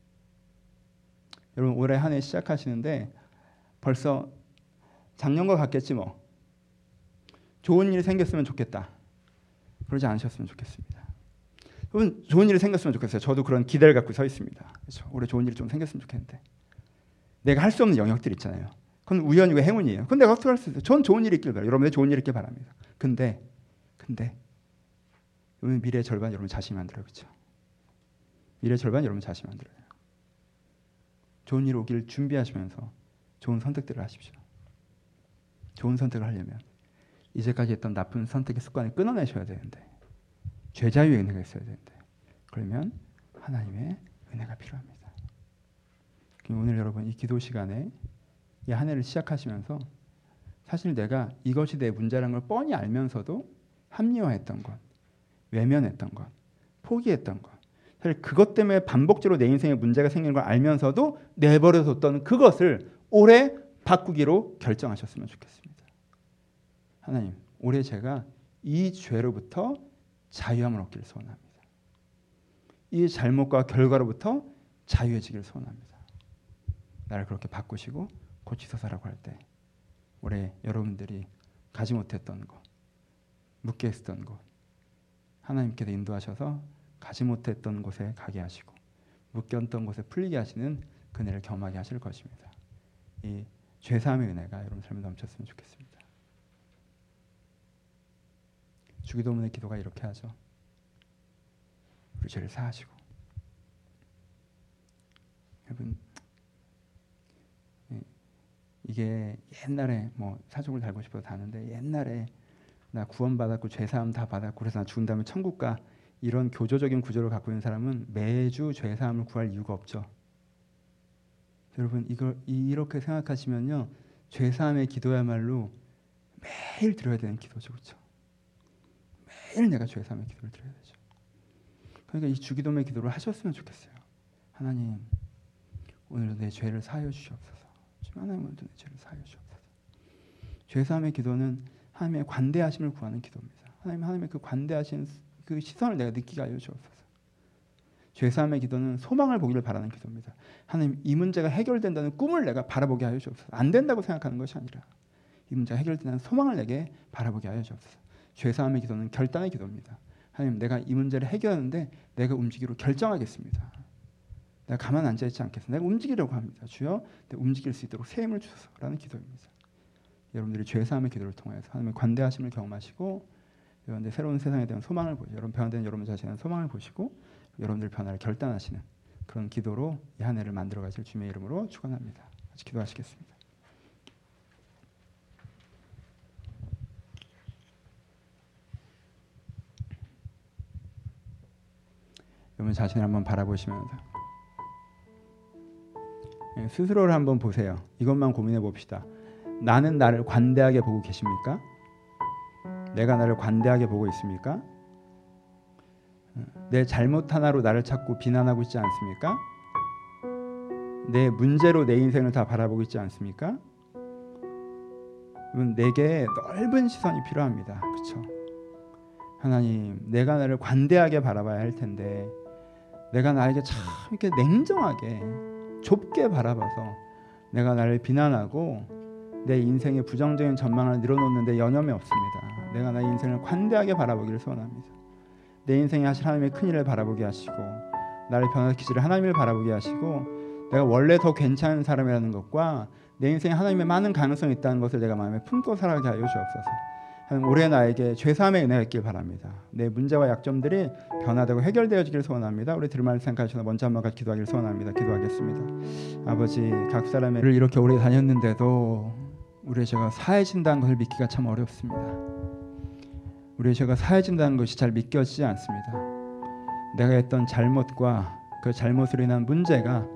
여러분, 올해 한 해 시작하시는데 벌써 작년과 같겠지 뭐. 좋은 일이 생겼으면 좋겠다. 그러지 않으셨으면 좋겠습니다. 여러분, 좋은 일이 생겼으면 좋겠어요. 저도 그런 기대를 갖고 서 있습니다. 그렇죠? 올해 좋은 일이 좀 생겼으면 좋겠는데 내가 할 수 없는 영역들 있잖아요. 그건 우연이고 행운이에요. 그건 내가 어떻게 할 수 있어요? 전 좋은 일이 있길 바라요. 여러분들 좋은 일이 있길 바랍니다. 근데 근데 여러분, 미래의 절반 여러분 자신이 만들어요. 그렇죠? 미래의 절반 여러분 자신이 만들어요. 좋은 일 오길 준비하시면서 좋은 선택들을 하십시오. 좋은 선택을 하려면 이제까지 했던 나쁜 선택의 습관을 끊어내셔야 되는데, 죄자유의 은혜가 있어야 되는데, 그러면 하나님의 은혜가 필요합니다. 오늘 여러분 이 기도 시간에 이 한 해를 시작하시면서 사실 내가 이것이 내 문제라는 걸 뻔히 알면서도 합리화했던 것, 외면했던 것, 포기했던 것, 사실 그것 때문에 반복적으로 내 인생에 문제가 생기는 걸 알면서도 내버려뒀던 그것을 올해 바꾸기로 결정하셨으면 좋겠습니다. 하나님, 올해 제가 이 죄로부터 자유함을 얻기를 소원합니다. 이 잘못과 결과로부터 자유해지기를 소원합니다. 나를 그렇게 바꾸시고 고치소서라고 할 때 올해 여러분들이 가지 못했던 것, 묻게 했던 것, 하나님께서 인도하셔서 가지 못했던 곳에 가게 하시고 묶였던 곳에 풀리게 하시는 그 은혜를 경험하게 하실 것입니다. 이 죄사함의 은혜가 여러분 삶에 넘쳤으면 좋겠습니다. 주기도문의 기도가 이렇게 하죠. 우리 죄를 사하시고. 여러분, 이게 옛날에 뭐 사족을 달고 싶어서 다는데, 옛날에 나 구원받았고 죄사함 다 받았고 그래서 나 죽은 다음에 천국 가, 이런 교조적인 구조를 갖고 있는 사람은 매주 죄사함을 구할 이유가 없죠. 여러분, 이걸 이렇게 생각하시면요, 죄사함의 기도야말로 매일 드려야 되는 기도죠. 그렇죠? 매일 내가 죄사함의 기도를 드려야 되죠. 그러니까 이 주기도문의 기도를 하셨으면 좋겠어요. 하나님, 오늘도 내 죄를 사하여 주시옵소서. 하나님, 오늘도 내 죄를 사하여 주시옵소서. 죄사함의 기도는 하나님의 관대하심을 구하는 기도입니다. 하나님, 하나님의 그 관대하신 그 시선을 내가 느끼게 하여 주옵소서. 죄사함의 기도는 소망을 보기를 바라는 기도입니다. 하나님, 이 문제가 해결된다는 꿈을 내가 바라보게 하여 주옵소서. 안 된다고 생각하는 것이 아니라 이 문제가 해결된다는 소망을 내게 바라보게 하여 주옵소서. 죄사함의 기도는 결단의 기도입니다. 하나님, 내가 이 문제를 해결하는데 내가 움직이기로 결정하겠습니다. 내가 가만 앉아있지 않겠습니다. 내가 움직이려고 합니다. 주여, 내가 움직일 수 있도록 새 힘을 주소서라는 기도입니다. 여러분들이 죄사함의 기도를 통해서 하나님의 관대하심을 경험하시고, 여러분들 새로운 세상에 대한 소망을 보시고, 여러분 변화된 여러분 자신의 소망을 보시고 여러분들 변화를 결단하시는 그런 기도로 이 한 해를 만들어 가실 주님의 이름으로 축원합니다. 같이 기도하시겠습니다. 여러분 자신을 한번 바라보시면서 스스로를 한번 보세요. 이것만 고민해 봅시다. 나는 나를 관대하게 보고 계십니까? 내가 나를 관대하게 보고 있습니까? 내 잘못 하나로 나를 찾고 비난하고 있지 않습니까? 내 문제로 내 인생을 다 바라보고 있지 않습니까? 내게 넓은 시선이 필요합니다. 그렇죠? 하나님, 내가 나를 관대하게 바라봐야 할 텐데 내가 나에게 참 이렇게 냉정하게 좁게 바라봐서 내가 나를 비난하고 내 인생의 부정적인 전망을 늘어놓는데 여념이 없습니다. 내가 나의 인생을 관대하게 바라보기를 소원합니다. 내 인생에 하실 하나님의 큰일을 바라보게 하시고 나를 변화시키시는 하나님을 바라보게 하시고 내가 원래 더 괜찮은 사람이라는 것과 내 인생에 하나님의 많은 가능성이 있다는 것을 내가 마음에 품고 살아가게 하여 주옵소서. 하나님, 올해 나에게 죄사함의 은혜가 있길 바랍니다. 내 문제와 약점들이 변화되고 해결되어지길 소원합니다. 우리 들을 말을 생각하셔서 먼저 한번 같이 기도하기를 소원합니다. 기도하겠습니다. 아버지, 각 사람의 일을 이렇게 오래 다녔는데도 우리의 죄가 사해진다는 것을 믿기가 참 어렵습니다. 우리의 죄가 사해진다는 것이 잘 믿겨지지 않습니다. 내가 했던 잘못과 그 잘못으로 인한 문제가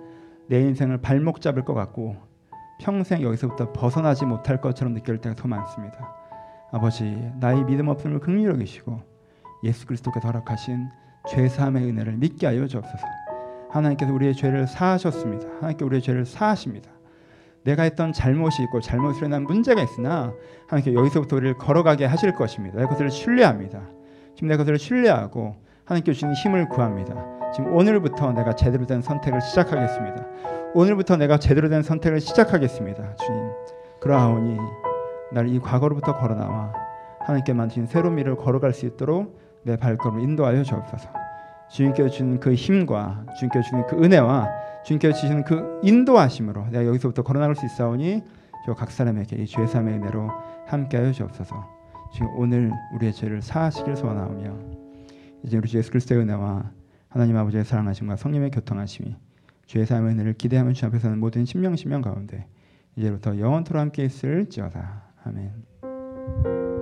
내 인생을 발목 잡을 것 같고 평생 여기서부터 벗어나지 못할 것처럼 느낄 때가 더 많습니다. 아버지, 나의 믿음 없음을 긍휼히 여기시고 예수 그리스도께서 허락하신 죄사함의 은혜를 믿게 하여 주옵소서. 하나님께서 우리의 죄를 사하셨습니다. 하나님께 우리의 죄를 사하십니다. 내가 했던 잘못이 있고 잘못으로 인한 문제가 있으나 하나님께 여기서부터 우리를 걸어가게 하실 것입니다. 내가 그것을 신뢰합니다. 지금 내가 그것을 신뢰하고 하나님께 주시는 힘을 구합니다. 지금 오늘부터 내가 제대로 된 선택을 시작하겠습니다. 오늘부터 내가 제대로 된 선택을 시작하겠습니다. 주님, 그러하오니 나를 이 과거로부터 걸어나와 하나님께 만드신 새로운 미래를 걸어갈 수 있도록 내 발걸음을 인도하여 주옵소서. 주님께서 주는 그 힘과 주님께서 주는 그 은혜와 주님께서 주시는 그 인도하심으로 내가 여기서부터 걸어나갈 수 있사오니 저 각 사람에게 이 죄사함의 은혜로 함께하여 주옵소서. 지금 오늘 우리의 죄를 사하시길 소원하오며 이제 우리 주 예수 그리스도의 은혜와 하나님 아버지의 사랑하심과 성령의 교통하심이 죄사함의 은혜를 기대하면 주 앞에 서는 모든 신명신명 가운데 이제부터 영원토록 함께 있을지어다. 아멘.